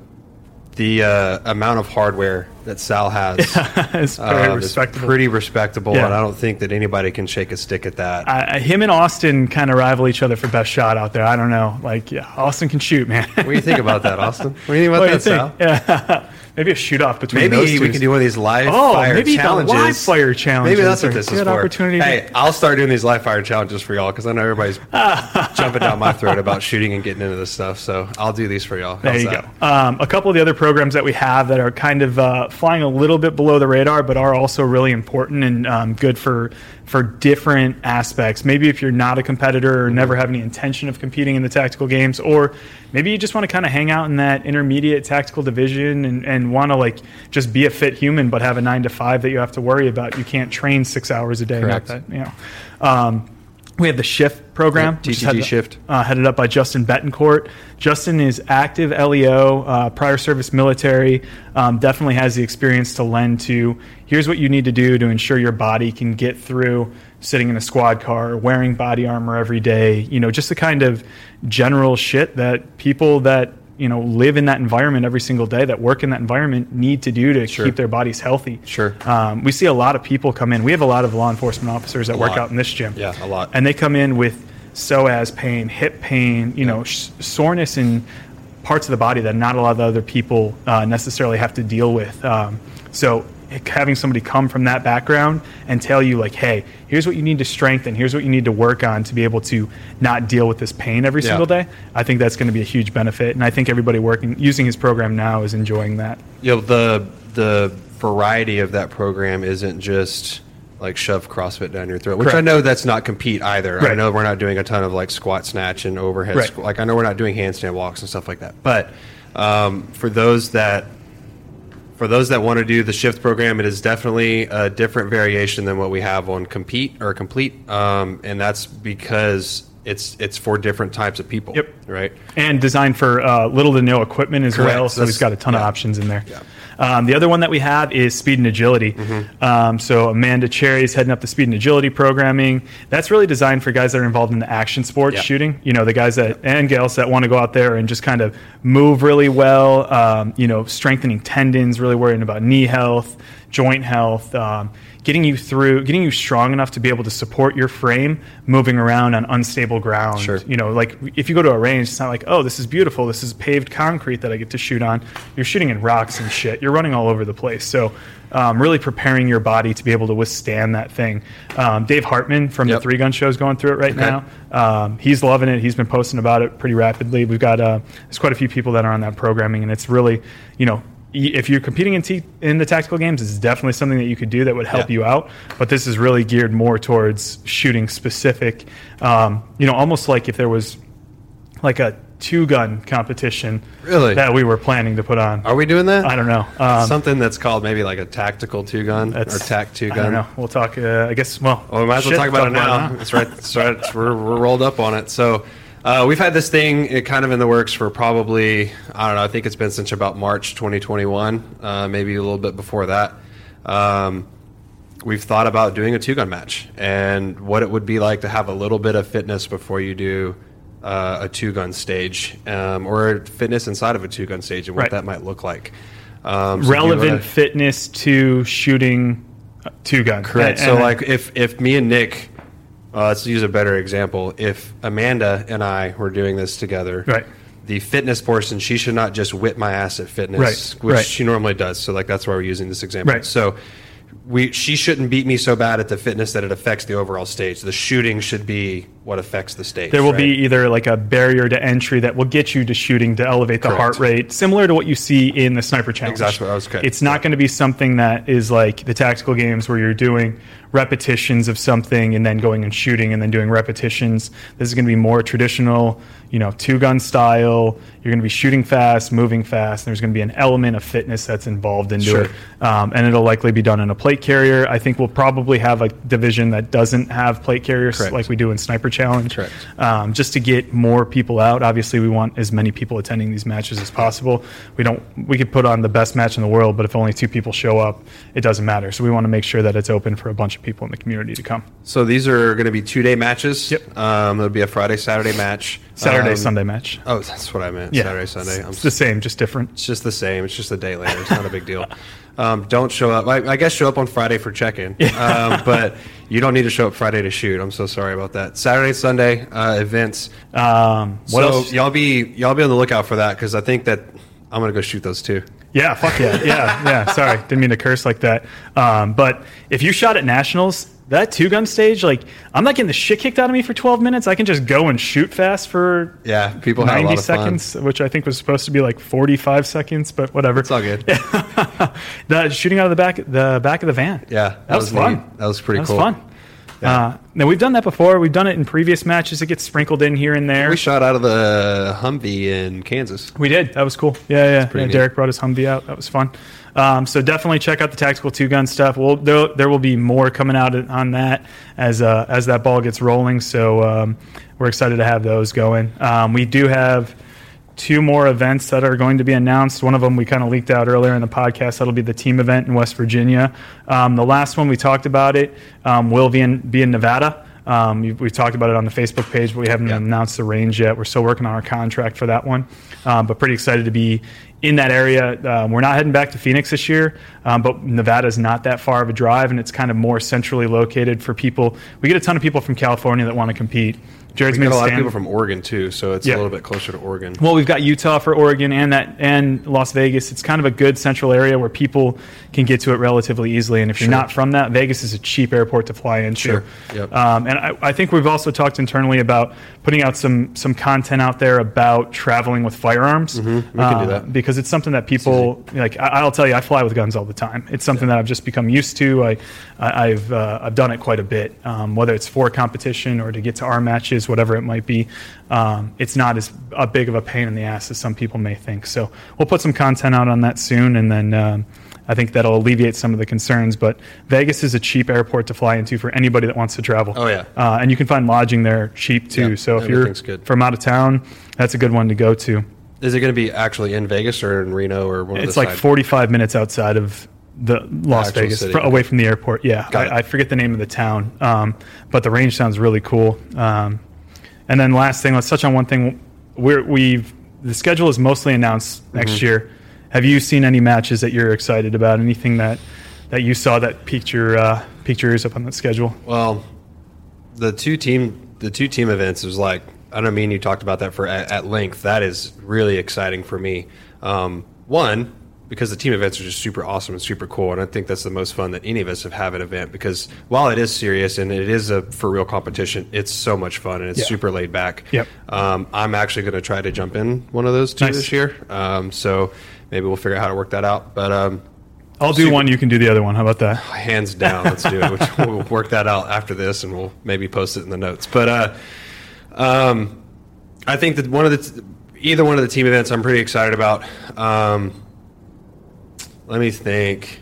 Speaker 2: the uh, amount of hardware that Sal has
Speaker 1: is very
Speaker 2: um,
Speaker 1: respectable.
Speaker 2: Is pretty respectable,
Speaker 1: yeah.
Speaker 2: and I don't think that anybody can shake a stick at that.
Speaker 1: Uh, him and Austin kind of rival each other for best shot out there. I don't know. Like, yeah, Austin can shoot, man.
Speaker 2: What do you think about that, Austin? What do you think about
Speaker 1: what
Speaker 2: that,
Speaker 1: do you think?
Speaker 2: Sal?
Speaker 1: Yeah. Maybe a shoot off between
Speaker 2: maybe
Speaker 1: those two.
Speaker 2: we can do one of these live
Speaker 1: oh,
Speaker 2: fire
Speaker 1: maybe
Speaker 2: challenges.
Speaker 1: The live fire challenges.
Speaker 2: Maybe that's what this is
Speaker 1: good
Speaker 2: for.
Speaker 1: Opportunity
Speaker 2: hey,
Speaker 1: to...
Speaker 2: I'll start doing these live fire challenges for y'all because I know everybody's jumping down my throat about shooting and getting into this stuff. So I'll do these for y'all. How's
Speaker 1: there you
Speaker 2: that?
Speaker 1: go. Um, a couple of the other programs that we have that are kind of uh, flying a little bit below the radar, but are also really important and um, good for for different aspects. Maybe if you're not a competitor or never have any intention of competing in the tactical games, or maybe you just want to kind of hang out in that intermediate tactical division and, and want to like just be a fit human, but have a nine to five that you have to worry about. You can't train six hours a day.
Speaker 2: Correct.
Speaker 1: Not that, you know. Um, we have the SHIFT program,
Speaker 2: Yep, T T G
Speaker 1: headed,
Speaker 2: Shift,
Speaker 1: uh, headed up by Justin Betancourt. Justin is active L E O, uh, prior service military, um, definitely has the experience to lend to. Here's what you need to do to ensure your body can get through sitting in a squad car, wearing body armor every day. You know, just the kind of general shit that people that you know live in that environment every single day, that work in that environment, need to do to
Speaker 2: sure.
Speaker 1: keep their bodies healthy.
Speaker 2: Sure.
Speaker 1: Um, we see a lot of people come in. We have a lot of law enforcement officers that
Speaker 2: a
Speaker 1: work
Speaker 2: lot.
Speaker 1: out in this gym.
Speaker 2: Yeah, a lot.
Speaker 1: And they come in with psoas pain, hip pain, you know, sh- soreness in parts of the body that not a lot of other people uh, necessarily have to deal with. Um, so having somebody come from that background and tell you like, hey, here's what you need to strengthen, here's what you need to work on to be able to not deal with this pain every
Speaker 2: yeah.
Speaker 1: single day, I think that's going to be a huge benefit. And I think everybody working using his program now is enjoying that.
Speaker 2: You know, the the variety of that program isn't just like shove CrossFit down your throat, which
Speaker 1: Correct.
Speaker 2: I know that's not compete either.
Speaker 1: Right.
Speaker 2: I know we're not doing a ton of like squat snatch and overhead.
Speaker 1: Right.
Speaker 2: Squ- like I know we're not doing handstand walks and stuff like that. But um, for those that For those that want to do the shift program, it is definitely a different variation than what we have on compete or complete, um, and that's because it's it's for different types of people.
Speaker 1: Yep.
Speaker 2: Right.
Speaker 1: And designed for uh, little to no equipment as
Speaker 2: Correct.
Speaker 1: well, so
Speaker 2: That's-
Speaker 1: he's got a ton of
Speaker 2: yeah.
Speaker 1: options in there.
Speaker 2: Yeah.
Speaker 1: Um, the other one that we have is speed and agility.
Speaker 2: Mm-hmm.
Speaker 1: Um, so Amanda Cherry is heading up the speed and agility programming. That's really designed for guys that are involved in the action sports
Speaker 2: Yeah.
Speaker 1: shooting. You know, the guys that and gals that want to go out there and just kind of move really well. Um, you know, strengthening tendons, really worrying about knee health, joint health. Um, getting you through, getting you strong enough to be able to support your frame moving around on unstable ground.
Speaker 2: Sure.
Speaker 1: You know, like if you go to a range, it's not like, oh, this is beautiful, this is paved concrete that I get to shoot on. You're shooting in rocks and shit. You're running all over the place. So um, really preparing your body to be able to withstand that thing. Um, Dave Hartman from
Speaker 2: Yep.
Speaker 1: the Three Gun Show is going through it right
Speaker 2: Okay.
Speaker 1: now. Um, he's loving it. He's been posting about it pretty rapidly. We've got uh, there's quite a few people that are on that programming, and it's really, you know, if you're competing in t- in the tactical games, it's definitely something that you could do that would help
Speaker 2: Yeah.
Speaker 1: you out. But this is really geared more towards shooting specific. Um, you know, almost like if there was like a two-gun competition
Speaker 2: Really?
Speaker 1: that we were planning to put on.
Speaker 2: Are we doing that?
Speaker 1: I don't know. Um,
Speaker 2: Something that's called maybe like a tactical two gun or
Speaker 1: that's-
Speaker 2: tac two
Speaker 1: I don't
Speaker 2: gun.
Speaker 1: know. We'll talk. Uh, I guess. Well,
Speaker 2: Well, we might as well
Speaker 1: shit,
Speaker 2: talk about it now. That's right. That's right. It's- we're, we're rolled up on it. So uh, we've had this thing uh, kind of in the works for probably, I don't know, I think it's been since about March twenty twenty-one, uh, maybe a little bit before that. Um, we've thought about doing a two-gun match and what it would be like to have a little bit of fitness before you do uh, a two-gun stage, um, or fitness inside of a two-gun stage and what
Speaker 1: Right.
Speaker 2: that might look like. Um, so do you
Speaker 1: Relevant
Speaker 2: wanna-
Speaker 1: fitness to shooting uh, two-gun.
Speaker 2: Correct.
Speaker 1: And-
Speaker 2: So,
Speaker 1: and-
Speaker 2: like, if, if me and Nick, uh, let's use a better example. If Amanda and I were doing this together,
Speaker 1: Right.
Speaker 2: the fitness portion, she should not just whip my ass at fitness,
Speaker 1: Right,
Speaker 2: which
Speaker 1: right.
Speaker 2: she normally does. So, like, that's why we're using this example.
Speaker 1: Right.
Speaker 2: So, we she shouldn't beat me so bad at the fitness that it affects the overall stage. The shooting should be what affects the stage.
Speaker 1: There will
Speaker 2: right?
Speaker 1: be either like a barrier to entry that will get you to shooting to elevate the
Speaker 2: Correct.
Speaker 1: heart rate, similar to what you see in the Sniper Challenge.
Speaker 2: Exactly what I was saying.
Speaker 1: It's not going to be something that is like the tactical games where you're doing repetitions of something and then going and shooting and then doing repetitions. This is going to be more traditional, you know, two-gun style. You're going to be shooting fast, moving fast. And there's going to be an element of fitness that's involved into
Speaker 2: Sure.
Speaker 1: it. Um, and it'll likely be done in a plate carrier. I think we'll probably have a division that doesn't have plate carriers
Speaker 2: Correct.
Speaker 1: like we do in Sniper Challenge.
Speaker 2: Correct.
Speaker 1: Um, just to get more people out. Obviously, we want as many people attending these matches as possible. We don't. We could put on the best match in the world, but if only two people show up, it doesn't matter. So we want to make sure that it's open for a bunch of people in the community to come.
Speaker 2: So these are going to be two-day matches.
Speaker 1: Yep.
Speaker 2: Um, it'll be a Friday, Saturday match.
Speaker 1: Saturday,
Speaker 2: Um,
Speaker 1: Sunday match.
Speaker 2: Oh, that's what I meant.
Speaker 1: Yeah,
Speaker 2: Saturday, Sunday. I'm
Speaker 1: It's the same, just different.
Speaker 2: It's just the same. It's just a day later. It's not a big deal. Um, don't show up. I, I guess show up on Friday for check-in. Um, but you don't need to show up Friday to shoot. I'm so sorry about that. Saturday, Sunday uh, events.
Speaker 1: Um, what
Speaker 2: so
Speaker 1: else?
Speaker 2: y'all be y'all be on the lookout for that because I think that I'm gonna go shoot those too.
Speaker 1: Yeah, fuck yeah, yeah, yeah. Sorry, didn't mean to curse like that. Um, but if you shot at nationals, that two gun stage, like I'm not getting the shit kicked out of me for twelve minutes. I can just go and shoot fast for
Speaker 2: Yeah, people have a
Speaker 1: ninety
Speaker 2: lot of fun.
Speaker 1: seconds, which I think was supposed to be like forty-five seconds, but whatever.
Speaker 2: It's all good.
Speaker 1: The shooting out of the back, the back of the van.
Speaker 2: Yeah,
Speaker 1: that,
Speaker 2: that
Speaker 1: was,
Speaker 2: was
Speaker 1: fun.
Speaker 2: neat. That was pretty
Speaker 1: that
Speaker 2: cool.
Speaker 1: Was fun. Uh, now we've done that before. We've done it in previous matches. It gets sprinkled in here and there.
Speaker 2: We shot out of the Humvee in Kansas.
Speaker 1: We did. That was cool. Yeah, yeah.
Speaker 2: pretty
Speaker 1: yeah
Speaker 2: neat.
Speaker 1: Derek brought his Humvee out. That was fun. Um, so definitely check out the tactical two gun stuff. Well, there, there will be more coming out on that as uh, as that ball gets rolling. So um, we're excited to have those going. Um, we do have two more events that are going to be announced. One of them we kind of leaked out earlier in the podcast. That'll be the team event in West Virginia. Um, the last one we talked about it um, will be in, be in Nevada. Um, we've, we've talked about it on the Facebook page, but we haven't
Speaker 2: Yeah.
Speaker 1: announced the range yet. We're still working on our contract for that one, um, but pretty excited to be in that area. Um, we're not heading back to Phoenix this year, um, but Nevada is not that far of a drive, and it's kind of more centrally located for people. We get a ton of people from California that want to compete Jared's
Speaker 2: We
Speaker 1: made
Speaker 2: got a lot of
Speaker 1: stand-
Speaker 2: people from Oregon too, so it's
Speaker 1: Yeah.
Speaker 2: a little bit closer to Oregon.
Speaker 1: Well, we've got Utah for Oregon and that and Las Vegas. It's kind of a good central area where people can get to it relatively easily. And if you're
Speaker 2: Sure.
Speaker 1: not from that, Vegas is a cheap airport to fly into.
Speaker 2: Sure. Yep.
Speaker 1: Um, and I, I think we've also talked internally about putting out some some content out there about traveling with firearms.
Speaker 2: Mm-hmm. We can do that.
Speaker 1: Because it's something that people like. I, I'll tell you, I fly with guns all the time. It's something that I've just become used to. I, I I've uh, I've done it quite a bit. Um, whether it's for competition or to get to our matches, whatever it might be. Um, it's not as a big of a pain in the ass as some people may think. So we'll put some content out on that soon, and then um, I think that'll alleviate some of the concerns. But Vegas is a cheap airport to fly into for anybody that wants to travel.
Speaker 2: Oh, yeah.
Speaker 1: Uh, and you can find lodging there cheap too.
Speaker 2: Yeah,
Speaker 1: so if you're
Speaker 2: everything's good.
Speaker 1: from out of town, that's a good one to go to.
Speaker 2: Is it going to be actually in Vegas or in Reno or one of
Speaker 1: It's
Speaker 2: the
Speaker 1: like
Speaker 2: side?
Speaker 1: forty-five minutes outside of the Las
Speaker 2: actual
Speaker 1: Vegas,
Speaker 2: city.
Speaker 1: fr- away from the airport. Yeah,
Speaker 2: Got it.
Speaker 1: I, I forget the name of the town, um, but the range sounds really cool. Um, and then last thing, let's touch on one thing. We're, we've the schedule is mostly announced next
Speaker 2: Mm-hmm.
Speaker 1: year. Have you seen any matches that you're excited about? Anything that that you saw that piqued your uh, piqued your ears up on the schedule?
Speaker 2: Well, the two team the two team events is like I don't mean you talked about that for at, at length. That is really exciting for me. Um, one, because the team events are just super awesome and super cool, and I think that's the most fun that any of us have had an event. Because while it is serious and it is a for real competition, it's so much fun and it's
Speaker 1: Yeah.
Speaker 2: super laid back.
Speaker 1: Yep.
Speaker 2: Um, I'm actually going to try to jump in one of those two
Speaker 1: Nice.
Speaker 2: this year. Um, so maybe we'll figure out how to work that out. But um,
Speaker 1: I'll do
Speaker 2: super-
Speaker 1: one. You can do the other one. How about that?
Speaker 2: hands down, let's do it. Which we'll work that out after this, and we'll maybe post it in the notes. But uh, um, I think that one of the t- either one of the team events I'm pretty excited about. Um, let me think.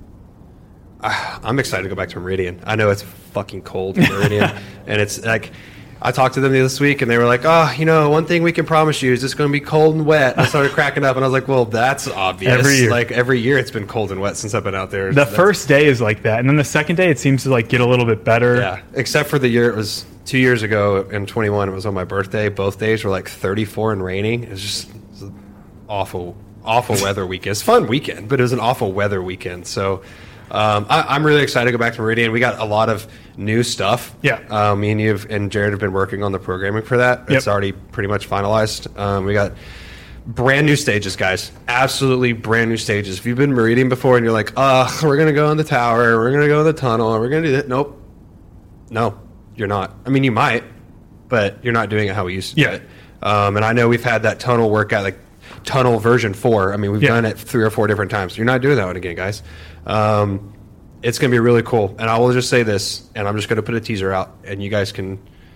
Speaker 2: Ah, I'm excited to go back to Meridian. I know it's fucking cold in Meridian, and it's like. I talked to them this week, and they were like, "Oh, you know, one thing we can promise you is it's going to be cold and wet." And I started cracking up, and I was like, "Well, that's obvious.
Speaker 1: Every year.
Speaker 2: Like every year, it's been cold and wet since I've been out there."
Speaker 1: The
Speaker 2: That's-
Speaker 1: first day is like that, and then the second day it seems to like get a little bit better.
Speaker 2: Yeah, except for the year it was two years ago in twenty-one. It was on my birthday. Both days were like thirty-four and raining. It was just it was an awful, awful weather weekend. It's a fun weekend, but it was an awful weather weekend. So um, I, I'm really excited to go back to Meridian. We got a lot of new stuff.
Speaker 1: Yeah.
Speaker 2: um, me and you have, and Jared have been working on the programming for that. It's
Speaker 1: Yep.
Speaker 2: already pretty much finalized. Um, we got. Brand new stages, guys. Absolutely brand new stages. If you've been Meridian before and you're like, uh, we're going to go in the tower, we're going to go in the tunnel, we're going to do that. Nope. No, you're not. I mean, you might, but you're not doing it how we used to
Speaker 1: Yeah.
Speaker 2: do it. Um, and I know we've had that tunnel workout, like tunnel version four. I mean, we've
Speaker 1: Yeah.
Speaker 2: done it three or four different times. You're not doing that one again, guys. Um, it's going to be really cool. And I will just say this, and I'm just going to put a teaser out, and you guys can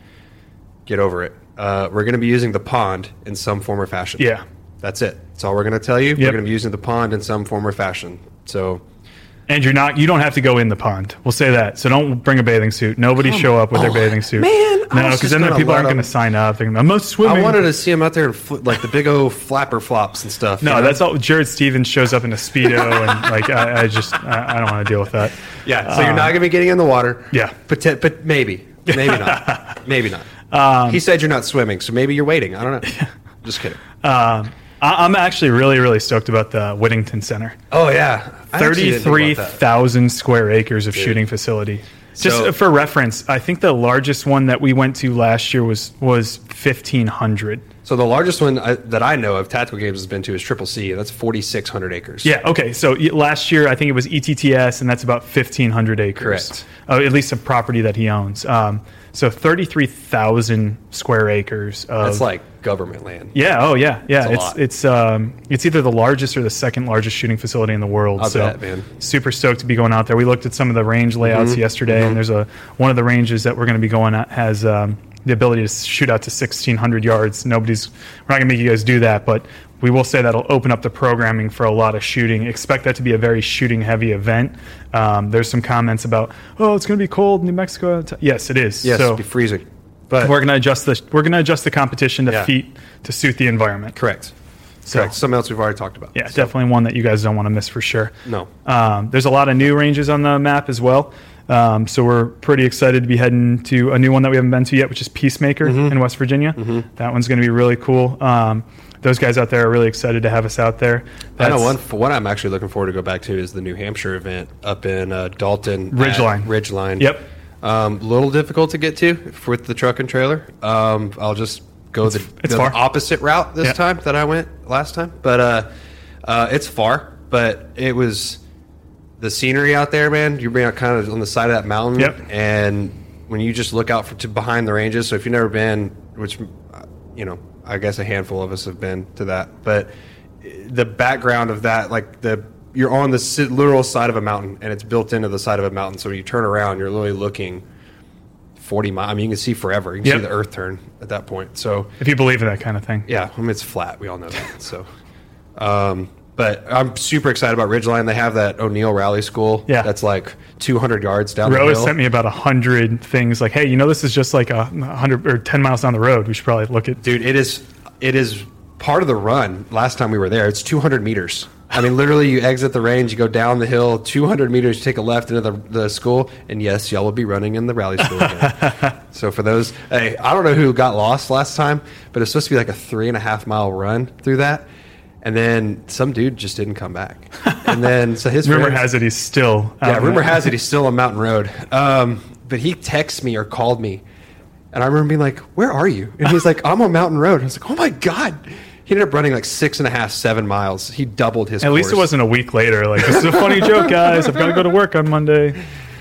Speaker 2: get over it. Uh, we're going to be using the pond in some form or fashion.
Speaker 1: Yeah.
Speaker 2: That's it. That's all we're going to tell you. We're
Speaker 1: Yep.
Speaker 2: going to be using the pond in some form or fashion. So,
Speaker 1: And you're not. You don't have to go in the pond. We'll say that. So don't bring a bathing suit. Nobody show up with their
Speaker 2: on,
Speaker 1: bathing suit.
Speaker 2: man. I
Speaker 1: no,
Speaker 2: was
Speaker 1: because
Speaker 2: just
Speaker 1: then
Speaker 2: gonna
Speaker 1: people
Speaker 2: let
Speaker 1: aren't going to
Speaker 2: them-
Speaker 1: sign up. Thinking, I'm not swimming.
Speaker 2: I wanted to see him out there in fl- like the big old flapper flops and stuff.
Speaker 1: No,
Speaker 2: you know?
Speaker 1: that's all. Jared Stevens shows up in a speedo, and like I, I just I, I don't want to deal with that.
Speaker 2: Yeah. So you're not going to be getting in the water.
Speaker 1: Yeah.
Speaker 2: But, but maybe. Maybe not. Maybe not.
Speaker 1: Um,
Speaker 2: he said you're not swimming, so maybe you're waiting. I don't know. Just kidding.
Speaker 1: Um, I, I'm actually really really stoked about the Whittington Center.
Speaker 2: Oh, yeah. I actually didn't think
Speaker 1: thirty-three
Speaker 2: about that.
Speaker 1: thousand square acres of shooting facility. Just
Speaker 2: So-
Speaker 1: for reference, I think the largest one that we went to last year was was fifteen hundred.
Speaker 2: So the largest one I, that I know of Tactical Games has been to is Triple C, and that's forty-six hundred acres.
Speaker 1: Yeah. Okay. So y- last year, I think it was E T T S, and that's about fifteen hundred acres.
Speaker 2: Correct.
Speaker 1: Uh, at least a property that he owns. Um, so thirty-three thousand square acres of.
Speaker 2: That's like government land.
Speaker 1: Yeah. Oh, yeah. Yeah.
Speaker 2: a
Speaker 1: It's
Speaker 2: lot.
Speaker 1: it's um it's either the largest or the second largest shooting facility in the world.
Speaker 2: I'll
Speaker 1: so
Speaker 2: bet, man.
Speaker 1: super stoked to be going out there. We looked at some of the range layouts
Speaker 2: Mm-hmm.
Speaker 1: yesterday, and there's a one of the ranges that we're going to be going at has um, the ability to shoot out to sixteen hundred yards. Nobody's we're not going to make you guys do that, but we will say that'll open up the programming for a lot of shooting. Expect that to be a very shooting heavy event. Um, there's some comments about, oh, it's going to be cold in New Mexico. Yes, it is.
Speaker 2: Yes,
Speaker 1: so
Speaker 2: it'd be freezing. But
Speaker 1: we're going to adjust the we're going to adjust the competition to
Speaker 2: Yeah.
Speaker 1: feet to suit the environment.
Speaker 2: correct.
Speaker 1: So,
Speaker 2: Correct. Something else we've already talked about.
Speaker 1: yeah,
Speaker 2: So,
Speaker 1: definitely one that you guys don't want to miss for sure.
Speaker 2: No.
Speaker 1: Um, there's a lot of new ranges on the map as well. Um, so we're pretty excited to be heading to a new one that we haven't been to yet, which is Peacemaker
Speaker 2: Mm-hmm.
Speaker 1: in West Virginia. That one's going to be really cool. Um, those guys out there are really excited to have us out there.
Speaker 2: I know
Speaker 1: That's-
Speaker 2: one. For what I'm actually looking forward to go back to is the New Hampshire event up in uh, Dalton. at
Speaker 1: Ridgeline.
Speaker 2: Ridgeline.
Speaker 1: Yep.
Speaker 2: Um, little difficult to get to with the truck and trailer. Um, I'll just go
Speaker 1: It's-
Speaker 2: the,
Speaker 1: it's
Speaker 2: the
Speaker 1: far.
Speaker 2: opposite route this
Speaker 1: Yeah.
Speaker 2: time that I went last time. But uh, uh, it's far, but it was the scenery out there, man. You're being kind of on the side of that mountain.
Speaker 1: Yep.
Speaker 2: And when you just look out for, to behind the ranges, so if you've never been, which, uh, you know, I guess a handful of us have been to that, but the background of that, like the you're on the si- literal side of a mountain, and it's built into the side of a mountain. So when you turn around, you're literally looking forty miles. I mean, you can see forever. You can
Speaker 1: Yep.
Speaker 2: see the earth turn at that point. So
Speaker 1: If you believe in that kind of thing.
Speaker 2: yeah, I mean, it's flat. We all know that. So, um, but I'm super excited about Ridgeline. They have that O'Neill Rally School.
Speaker 1: Yeah.
Speaker 2: That's like two hundred yards down the
Speaker 1: Rose
Speaker 2: hill.
Speaker 1: sent me about a hundred things like, hey, you know, this is just like a hundred or ten miles down the road. We should probably look at.
Speaker 2: Dude, it is it is part of the run. Last time we were there, it's two hundred meters. I mean, literally, you exit the range, you go down the hill, two hundred meters, you take a left into the, the school, and yes, y'all will be running in the rally school again. So for those, hey, I don't know who got lost last time, but it's supposed to be like a three and a half mile run through that. And then some dude just didn't come back. And then, so his
Speaker 1: Rumor
Speaker 2: friends-
Speaker 1: has it he's still. out
Speaker 2: yeah,
Speaker 1: on
Speaker 2: rumor
Speaker 1: that.
Speaker 2: has it he's still on Mountain Road. Um, but he texted me or called me, and I remember being like, "Where are you?" And he's like, "I'm on Mountain Road." I was like, "Oh my god!" He ended up running like six and a half, seven miles. He doubled his.
Speaker 1: At least it
Speaker 2: course.
Speaker 1: wasn't a week later. Like, this is a funny joke, guys. I've got to go to work on Monday.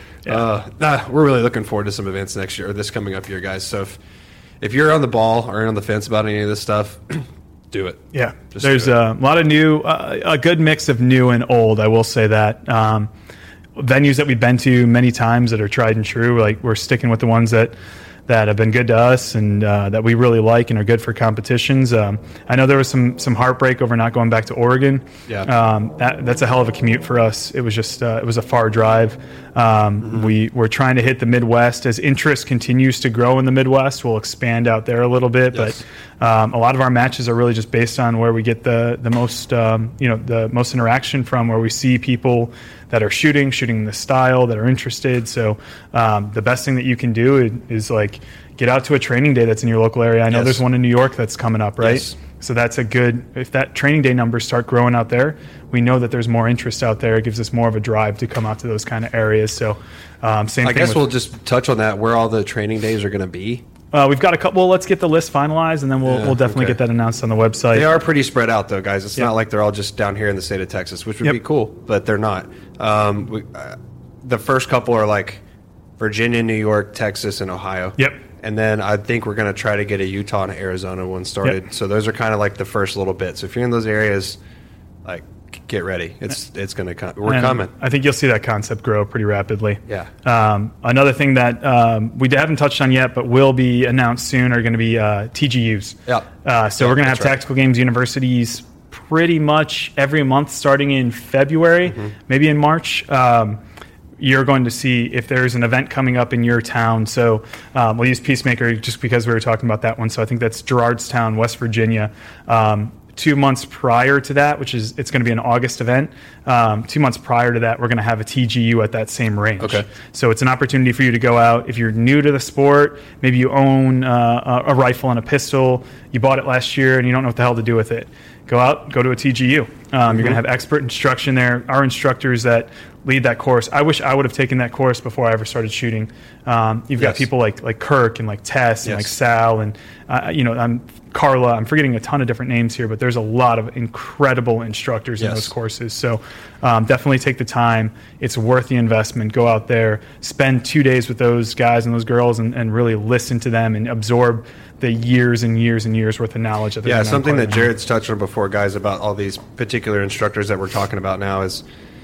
Speaker 2: Uh, nah, we're really looking forward to some events next year or this coming up year, guys. So if if you're on the ball or on the fence about any of this stuff, do it.
Speaker 1: Yeah,
Speaker 2: Just
Speaker 1: there's
Speaker 2: do it.
Speaker 1: a lot of new, uh, a good mix of new and old. I will say that um, venues that we've been to many times that are tried and true. Like we're sticking with the ones that that have been good to us and uh, that we really like and are good for competitions. Um, I know there was some some heartbreak over not going back to Oregon.
Speaker 2: Yeah.
Speaker 1: um, that, that's a hell of a commute for us. It was just uh, it was a far drive. Um,
Speaker 2: Mm-hmm.
Speaker 1: We we're trying to hit the Midwest as interest continues to grow in the Midwest. We'll expand out there a little bit,
Speaker 2: Yes.
Speaker 1: but um, a lot of our matches are really just based on where we get the the most um, you know the most interaction from, where we see people that are shooting, shooting the style, that are interested. So um, the best thing that you can do is, is like get out to a training day that's in your local area. I know
Speaker 2: Yes.
Speaker 1: there's one in New York that's coming up, right?
Speaker 2: Yes.
Speaker 1: So that's a good, if that training day numbers start growing out there, we know that there's more interest out there. It gives us more of a drive to come out to those kind of areas. So um, same
Speaker 2: I
Speaker 1: thing
Speaker 2: guess
Speaker 1: with,
Speaker 2: we'll just touch on that where all the training days are going to be.
Speaker 1: uh, we've got a couple, well, let's get the list finalized and then we'll,
Speaker 2: Yeah,
Speaker 1: we'll definitely
Speaker 2: okay.
Speaker 1: get that announced on the website.
Speaker 2: They are pretty spread out, though, guys. It's
Speaker 1: Yeah.
Speaker 2: not like they're all just down here in the state of Texas, which would
Speaker 1: Yep.
Speaker 2: be cool, but they're not. Um, we, uh, the first couple are like Virginia, New York, Texas, and Ohio.
Speaker 1: Yep.
Speaker 2: And then I think we're going to try to get a Utah and Arizona one started.
Speaker 1: Yep.
Speaker 2: So those are kind of like the first little bit. So if you're in those areas, like, get ready. It's it's going to come. We're
Speaker 1: And
Speaker 2: coming.
Speaker 1: I think you'll see that concept grow pretty rapidly.
Speaker 2: Yeah.
Speaker 1: Um, another thing that um, we haven't touched on yet, but will be announced soon, are going to be uh, T G Us.
Speaker 2: Yep.
Speaker 1: Uh, so
Speaker 2: Yep,
Speaker 1: we're going to have
Speaker 2: that's right.
Speaker 1: Tactical Games Universities pretty much every month starting in February,
Speaker 2: Mm-hmm.
Speaker 1: maybe in March. Um, you're going to see if there's an event coming up in your town. So um, we'll use Peacemaker just because we were talking about that one. So I think that's Gerardstown, West Virginia. Um, two months prior to that, which is it's going to be an August event, um, two months prior to that, we're going to have a T G U at that same range.
Speaker 2: Okay.
Speaker 1: So it's an opportunity for you to go out. If you're new to the sport, maybe you own uh, a a rifle and a pistol, you bought it last year and you don't know what the hell to do with it. Go out, go to a T G U. Um, You're going to have expert instruction there. Our instructors that lead that course. I wish I would have taken that course before I ever started shooting. Um, you've got
Speaker 2: Yes.
Speaker 1: people like like Kirk and like Tess and
Speaker 2: Yes.
Speaker 1: like Sal and uh, you know I'm Carla. I'm forgetting a ton of different names here, but there's a lot of incredible instructors in
Speaker 2: Yes.
Speaker 1: those courses. So um, definitely take the time. It's worth the investment. Go out there, spend two days with those guys and those girls, and, and really listen to them and absorb the years and years and years worth of knowledge. That they're
Speaker 2: Yeah,
Speaker 1: gonna
Speaker 2: something that
Speaker 1: acquire.
Speaker 2: Jared's touched on before, guys, about all these particular instructors that we're talking about now is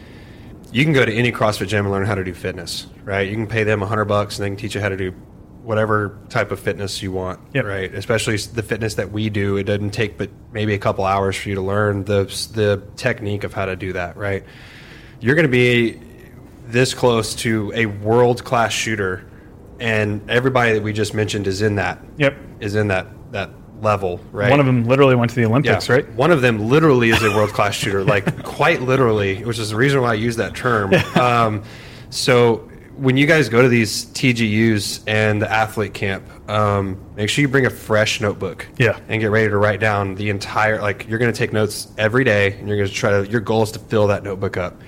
Speaker 2: you can go to any CrossFit gym and learn how to do fitness, right? You can pay them a hundred bucks and they can teach you how to do whatever type of fitness you want,
Speaker 1: Yep.
Speaker 2: right? Especially the fitness that we do, it doesn't take but maybe a couple hours for you to learn the the technique of how to do that, right? You're going to be this close to a world class shooter, and everybody that we just mentioned is in that.
Speaker 1: Yep.
Speaker 2: Is in that that level, right?
Speaker 1: One of them literally went to the Olympics,
Speaker 2: Yeah.
Speaker 1: right?
Speaker 2: One of them literally is a world class shooter, like quite literally, which is the reason why I use that term. Um, so when you guys go to these T G Us and the athlete camp, um, make sure you bring a fresh notebook.
Speaker 1: Yeah.
Speaker 2: And get ready to write down the entire. Like you're going to take notes every day, and you're going to try to. Your goal is to fill that notebook up.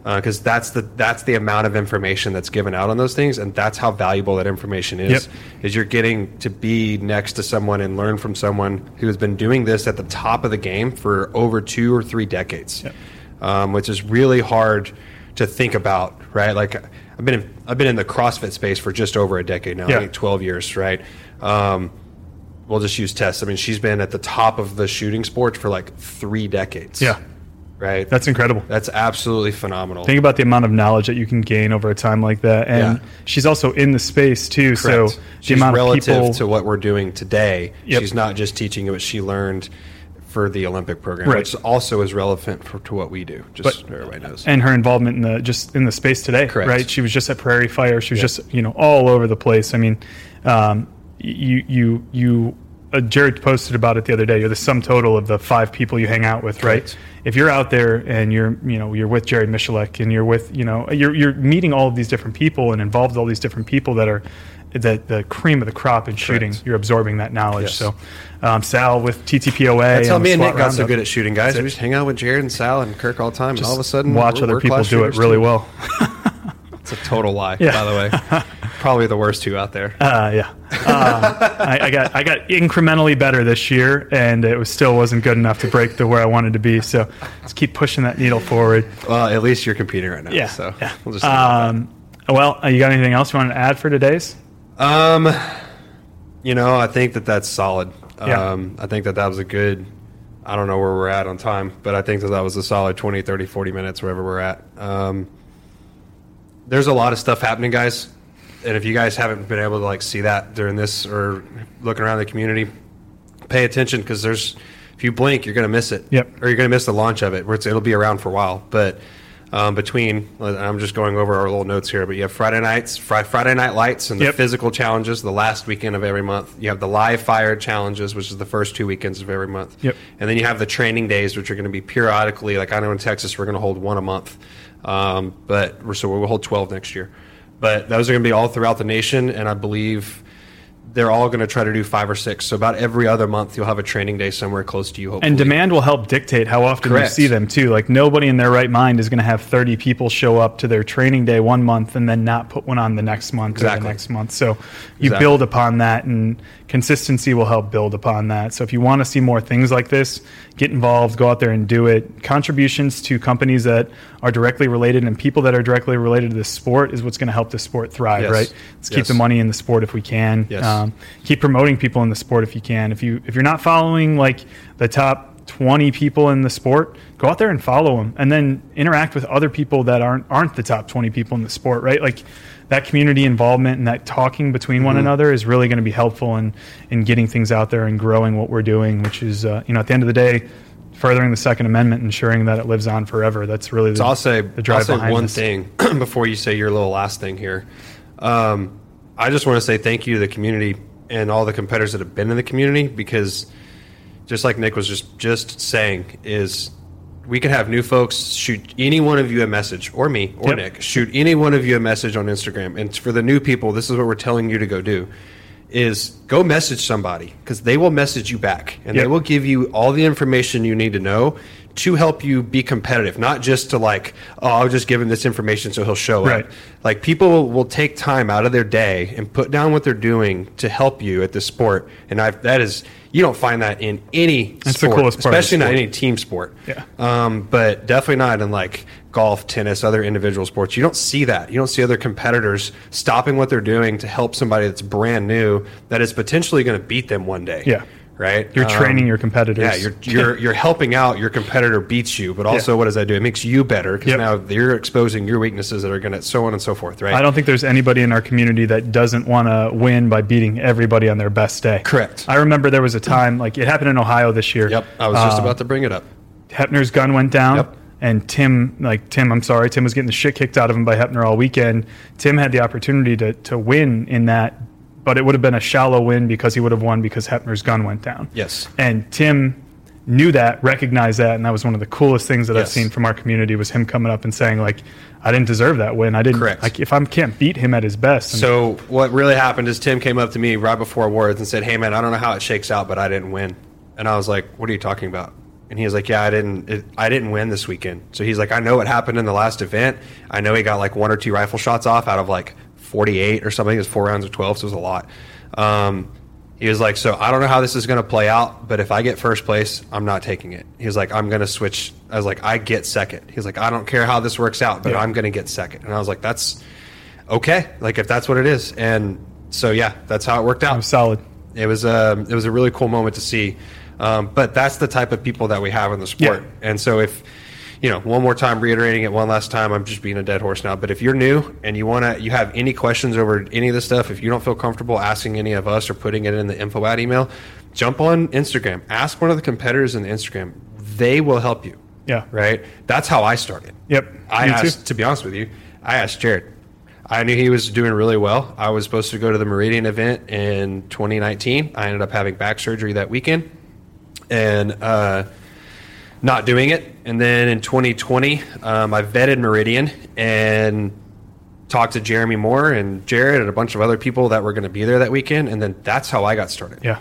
Speaker 2: because uh, that's the that's the amount of information that's given out on those things, and that's how valuable that information is.
Speaker 1: Yep.
Speaker 2: Is you're getting to be next to someone and learn from someone who has been doing this at the top of the game for over two or three decades,
Speaker 1: Yep.
Speaker 2: um, which is really hard to think about, right? Like I've been in, I've been in the CrossFit space for just over a decade now,
Speaker 1: Yeah.
Speaker 2: I think twelve years, right? Um, we'll just use Tess. I mean, she's been at the top of the shooting sport for like three decades.
Speaker 1: Yeah.
Speaker 2: Right.
Speaker 1: That's incredible.
Speaker 2: That's absolutely phenomenal.
Speaker 1: Think about the amount of knowledge that you can gain over a time like that. And
Speaker 2: Yeah.
Speaker 1: she's also in the space too.
Speaker 2: Correct.
Speaker 1: So the
Speaker 2: she's
Speaker 1: amount
Speaker 2: relative
Speaker 1: of people
Speaker 2: to what we're doing today.
Speaker 1: Yep.
Speaker 2: She's not just teaching what she learned for the Olympic program,
Speaker 1: Right.
Speaker 2: which also is relevant for, to what we do, just
Speaker 1: But-
Speaker 2: so everybody knows.
Speaker 1: and her involvement in the just in the space today,
Speaker 2: Correct.
Speaker 1: right? She was just at Prairie Fire. She was
Speaker 2: Yep.
Speaker 1: just you know all over the place. I mean, um, you you you. Uh, Jared posted about it the other day. You're the sum total of the five people you hang out with, right?
Speaker 2: Correct.
Speaker 1: If you're out there and you're you know you're with Jared Michalek and you're with you know you're you're meeting all of these different people and involved with all these different people that are the the cream of the crop in shooting. You're absorbing that knowledge.
Speaker 2: Yes.
Speaker 1: So um, Sal with T T P O A.
Speaker 2: That's how
Speaker 1: and
Speaker 2: me
Speaker 1: the
Speaker 2: and
Speaker 1: SWAT
Speaker 2: Nick got so
Speaker 1: Roundup.
Speaker 2: good at shooting, guys.
Speaker 1: That's
Speaker 2: We
Speaker 1: it.
Speaker 2: just hang out with Jared and Sal and Kirk all the time, and all of a sudden,
Speaker 1: Watch
Speaker 2: we're,
Speaker 1: other
Speaker 2: we're
Speaker 1: people
Speaker 2: class
Speaker 1: do it
Speaker 2: shooters
Speaker 1: really
Speaker 2: too.
Speaker 1: well.
Speaker 2: It's a total lie,
Speaker 1: Yeah.
Speaker 2: by the way. Probably the worst two out there.
Speaker 1: Uh, yeah, uh, I, I got I got incrementally better this year, and it was still wasn't good enough to break to where I wanted to be. So let's keep pushing that needle forward.
Speaker 2: Well, at least you're competing right now.
Speaker 1: Yeah,
Speaker 2: So
Speaker 1: yeah.
Speaker 2: we'll just. think about
Speaker 1: Um, well, uh, you got anything else you want to add for today's?
Speaker 2: that. Um, you know, I think that that's solid.
Speaker 1: Yeah.
Speaker 2: Um, I think that that was a good. I don't know where we're at on time, but I think that that was a solid twenty, thirty, forty minutes wherever we're at. Um, there's a lot of stuff happening, guys. And if you guys haven't been able to like see that during this or looking around the community, pay attention because there's if you blink, you're going to miss it.
Speaker 1: Yep.
Speaker 2: Or you're going to miss the launch of it. Where it's, it'll be around for a while. But um, between, I'm just going over our little notes here, but you have Friday nights, fri- Friday Night Lights, and the
Speaker 1: Yep.
Speaker 2: physical challenges the last weekend of every month. You have the live fire challenges, which is the first two weekends of every month.
Speaker 1: Yep.
Speaker 2: And then you have the training days, which are going to be periodically. Like I know in Texas, we're going to hold one a month, um, but we're, so we'll hold twelve next year. But those are going to be all throughout the nation, and I believe they're all going to try to do five or six. So about every other month, you'll have a training day somewhere close to you, hopefully.
Speaker 1: And demand will help dictate how often
Speaker 2: Correct.
Speaker 1: you see them too. Like nobody in their right mind is going to have thirty people show up to their training day one month and then not put one on the next month or
Speaker 2: Exactly.
Speaker 1: the next month. So you
Speaker 2: Exactly.
Speaker 1: build upon that, and consistency will help build upon that. So if you want to see more things like this, get involved, go out there and do it. Contributions to companies that are directly related and people that are directly related to this sport is what's going to help the sport thrive,
Speaker 2: Yes.
Speaker 1: right? Let's keep
Speaker 2: Yes.
Speaker 1: the money in the sport if we can.
Speaker 2: Yes.
Speaker 1: Um, keep promoting people in the sport if you can. If you if you're not following like the top twenty people in the sport, go out there and follow them, and then interact with other people that aren't aren't the top twenty people in the sport, right? Like that community involvement and that talking between one
Speaker 2: Mm-hmm.
Speaker 1: another is really going to be helpful in in getting things out there and growing what we're doing, which is uh, you know at the end of the day, furthering the Second Amendment, ensuring that it lives on forever. That's really the,
Speaker 2: So I'll say,
Speaker 1: the drive
Speaker 2: I'll say
Speaker 1: behind
Speaker 2: one
Speaker 1: this.
Speaker 2: thing before you say your little last thing here. Um, I just want to say thank you to the community and all the competitors that have been in the community, because just like Nick was just, just saying, is we can have new folks shoot any one of you a message, or me, or
Speaker 1: Yep.
Speaker 2: Nick, shoot any one of you a message on Instagram. And for the new people, this is what we're telling you to go do, is go message somebody, because they will message you back, and
Speaker 1: Yep.
Speaker 2: they will give you all the information you need to know to help you be competitive, not just to like, oh, I'll just give him this information so he'll show
Speaker 1: Right.
Speaker 2: up. Like people will, will take time out of their day and put down what they're doing to help you at this sport. And I've, that is, you don't find that in any
Speaker 1: That's the
Speaker 2: sport,
Speaker 1: coolest part of the
Speaker 2: especially not
Speaker 1: sport.
Speaker 2: any team sport.
Speaker 1: Yeah.
Speaker 2: Um, but definitely not in like golf, tennis, other individual sports. You don't see that. You don't see other competitors stopping what they're doing to help somebody that's brand new that is potentially going to beat them one day.
Speaker 1: Yeah.
Speaker 2: Right.
Speaker 1: You're
Speaker 2: Um,
Speaker 1: training your competitors.
Speaker 2: Yeah, you're you're you're helping out your competitor beats you, but also
Speaker 1: Yeah.
Speaker 2: what does that do? It makes you better because
Speaker 1: Yep.
Speaker 2: now you're exposing your weaknesses that are going to so on and so forth, right?
Speaker 1: I don't think there's anybody in our community that doesn't want to win by beating everybody on their best day.
Speaker 2: Correct.
Speaker 1: I remember there was a time, like it happened in Ohio this year.
Speaker 2: Yep, I was just
Speaker 1: Uh,
Speaker 2: about to bring it up.
Speaker 1: Hepner's gun went down.
Speaker 2: Yep.
Speaker 1: And Tim, like Tim, I'm sorry, Tim was getting the shit kicked out of him by Hepner all weekend. Tim had the opportunity to to win in that, but it would have been a shallow win because he would have won because Hepner's gun went down.
Speaker 2: Yes.
Speaker 1: And Tim knew that, recognized that, and that was one of the coolest things that I've
Speaker 2: Yes.
Speaker 1: seen from our community was him coming up and saying like, I didn't deserve that win. I didn't.
Speaker 2: Correct.
Speaker 1: Like if I can't beat him at his best. and-
Speaker 2: So what really happened is Tim came up to me right before awards and said, "Hey man, I don't know how it shakes out, but I didn't win." And I was like, "What are you talking about?" And he was like, yeah, I didn't it, I didn't win this weekend. So he's like, I know what happened in the last event. I know he got like one or two rifle shots off out of like forty-eight or something. It was four rounds of twelve, so it was a lot. Um, he was like, so I don't know how this is going to play out, but if I get first place, I'm not taking it. He was like, I'm going to switch. I was like, I get second. He was like, I don't care how this works out, but yeah. I'm going to get second. And I was like, that's okay. Like, if that's what it is. And so, yeah, that's how it worked out.
Speaker 1: It was solid.
Speaker 2: It was, um, it was a really cool moment to see. Um, but that's the type of people that we have in the sport. Yeah. And so if, you know, one more time, reiterating it one last time, I'm just being a dead horse now. But if you're new and you want to, you have any questions over any of this stuff, if you don't feel comfortable asking any of us or putting it in the info at email, jump on Instagram. Ask one of the competitors in the Instagram. They will help you.
Speaker 1: Yeah.
Speaker 2: Right? That's how I started.
Speaker 1: Yep.
Speaker 2: I
Speaker 1: Me
Speaker 2: asked,
Speaker 1: too.
Speaker 2: to be honest with you, I asked Jared. I knew he was doing really well. I was supposed to go to the Meridian event in twenty nineteen. I ended up having back surgery that weekend and uh, not doing it. And then in twenty twenty, um, I vetted Meridian and talked to Jeremy Moore and Jared and a bunch of other people that were going to be there that weekend. And then that's how I got started.
Speaker 1: Yeah.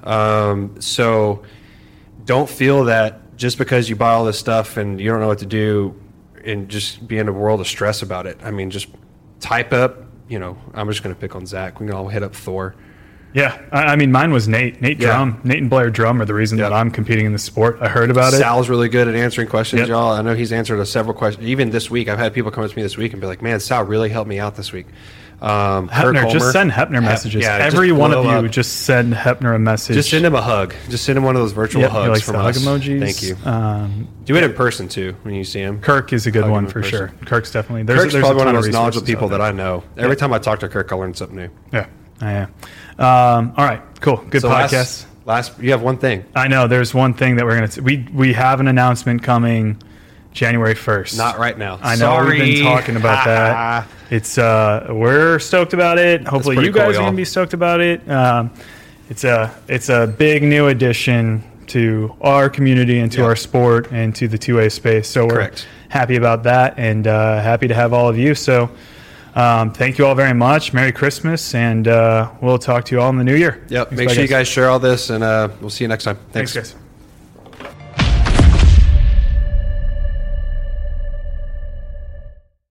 Speaker 2: Um, so don't feel that just because you buy all this stuff and you don't know what to do and just be in a world of stress about it. I mean, just type up, you know, I'm just going to pick on Zach. We can all hit up Thor.
Speaker 1: Yeah. I, I mean, mine was Nate. Nate
Speaker 2: Yeah.
Speaker 1: Drum. Nate and Blair Drum are the reason
Speaker 2: Yep.
Speaker 1: that I'm competing in the sport. I heard about it.
Speaker 2: Sal's really good at answering questions,
Speaker 1: Yep.
Speaker 2: y'all. I know he's answered a several questions. Even this week, I've had people come up to me this week and be like, man, Sal really helped me out this week. Um, Kirk
Speaker 1: Hepner,
Speaker 2: Homer,
Speaker 1: just send Hepner
Speaker 2: Hep-
Speaker 1: messages.
Speaker 2: yeah,
Speaker 1: Every
Speaker 2: just
Speaker 1: one of
Speaker 2: blow
Speaker 1: you,
Speaker 2: up.
Speaker 1: just send Hepner a message.
Speaker 2: Just send him a hug. Just send him one of those virtual
Speaker 1: Yep, he
Speaker 2: hugs
Speaker 1: likes
Speaker 2: from
Speaker 1: the hug
Speaker 2: us.
Speaker 1: emojis.
Speaker 2: Thank you.
Speaker 1: Um,
Speaker 2: Do it in person, too, when you see him.
Speaker 1: Kirk is a good
Speaker 2: Hug him
Speaker 1: one
Speaker 2: in
Speaker 1: for
Speaker 2: person.
Speaker 1: sure. Kirk's definitely. There's,
Speaker 2: Kirk's
Speaker 1: there's
Speaker 2: probably
Speaker 1: a
Speaker 2: one of
Speaker 1: ton
Speaker 2: those knowledgeable
Speaker 1: resources
Speaker 2: people
Speaker 1: out
Speaker 2: that
Speaker 1: there.
Speaker 2: I know. Every time I talk to Kirk, I learn something new.
Speaker 1: Yeah, I am. Um, all right, cool. Good
Speaker 2: So
Speaker 1: podcast.
Speaker 2: last, last, you have one thing.
Speaker 1: I know there's one thing that we're going to, we, we have an announcement coming January first.
Speaker 2: Not right now.
Speaker 1: I know
Speaker 2: Sorry.
Speaker 1: we've been talking about that. It's, uh, we're stoked about it. Hopefully
Speaker 2: pretty
Speaker 1: you guys
Speaker 2: cool,
Speaker 1: are going
Speaker 2: y'all.
Speaker 1: to be stoked about it. Um, it's a, it's a big new addition to our community and to
Speaker 2: Yeah.
Speaker 1: our sport and to the two A space. So we're
Speaker 2: Correct.
Speaker 1: happy about that and, uh, happy to have all of you. So, Um, thank you all very much. Merry Christmas, and uh, we'll talk to you all in the new year.
Speaker 2: Yep.
Speaker 1: Thanks,
Speaker 2: Make
Speaker 1: bye,
Speaker 2: sure you guys share all this, and uh, we'll see you next time.
Speaker 1: Thanks,
Speaker 2: Thanks.
Speaker 1: guys.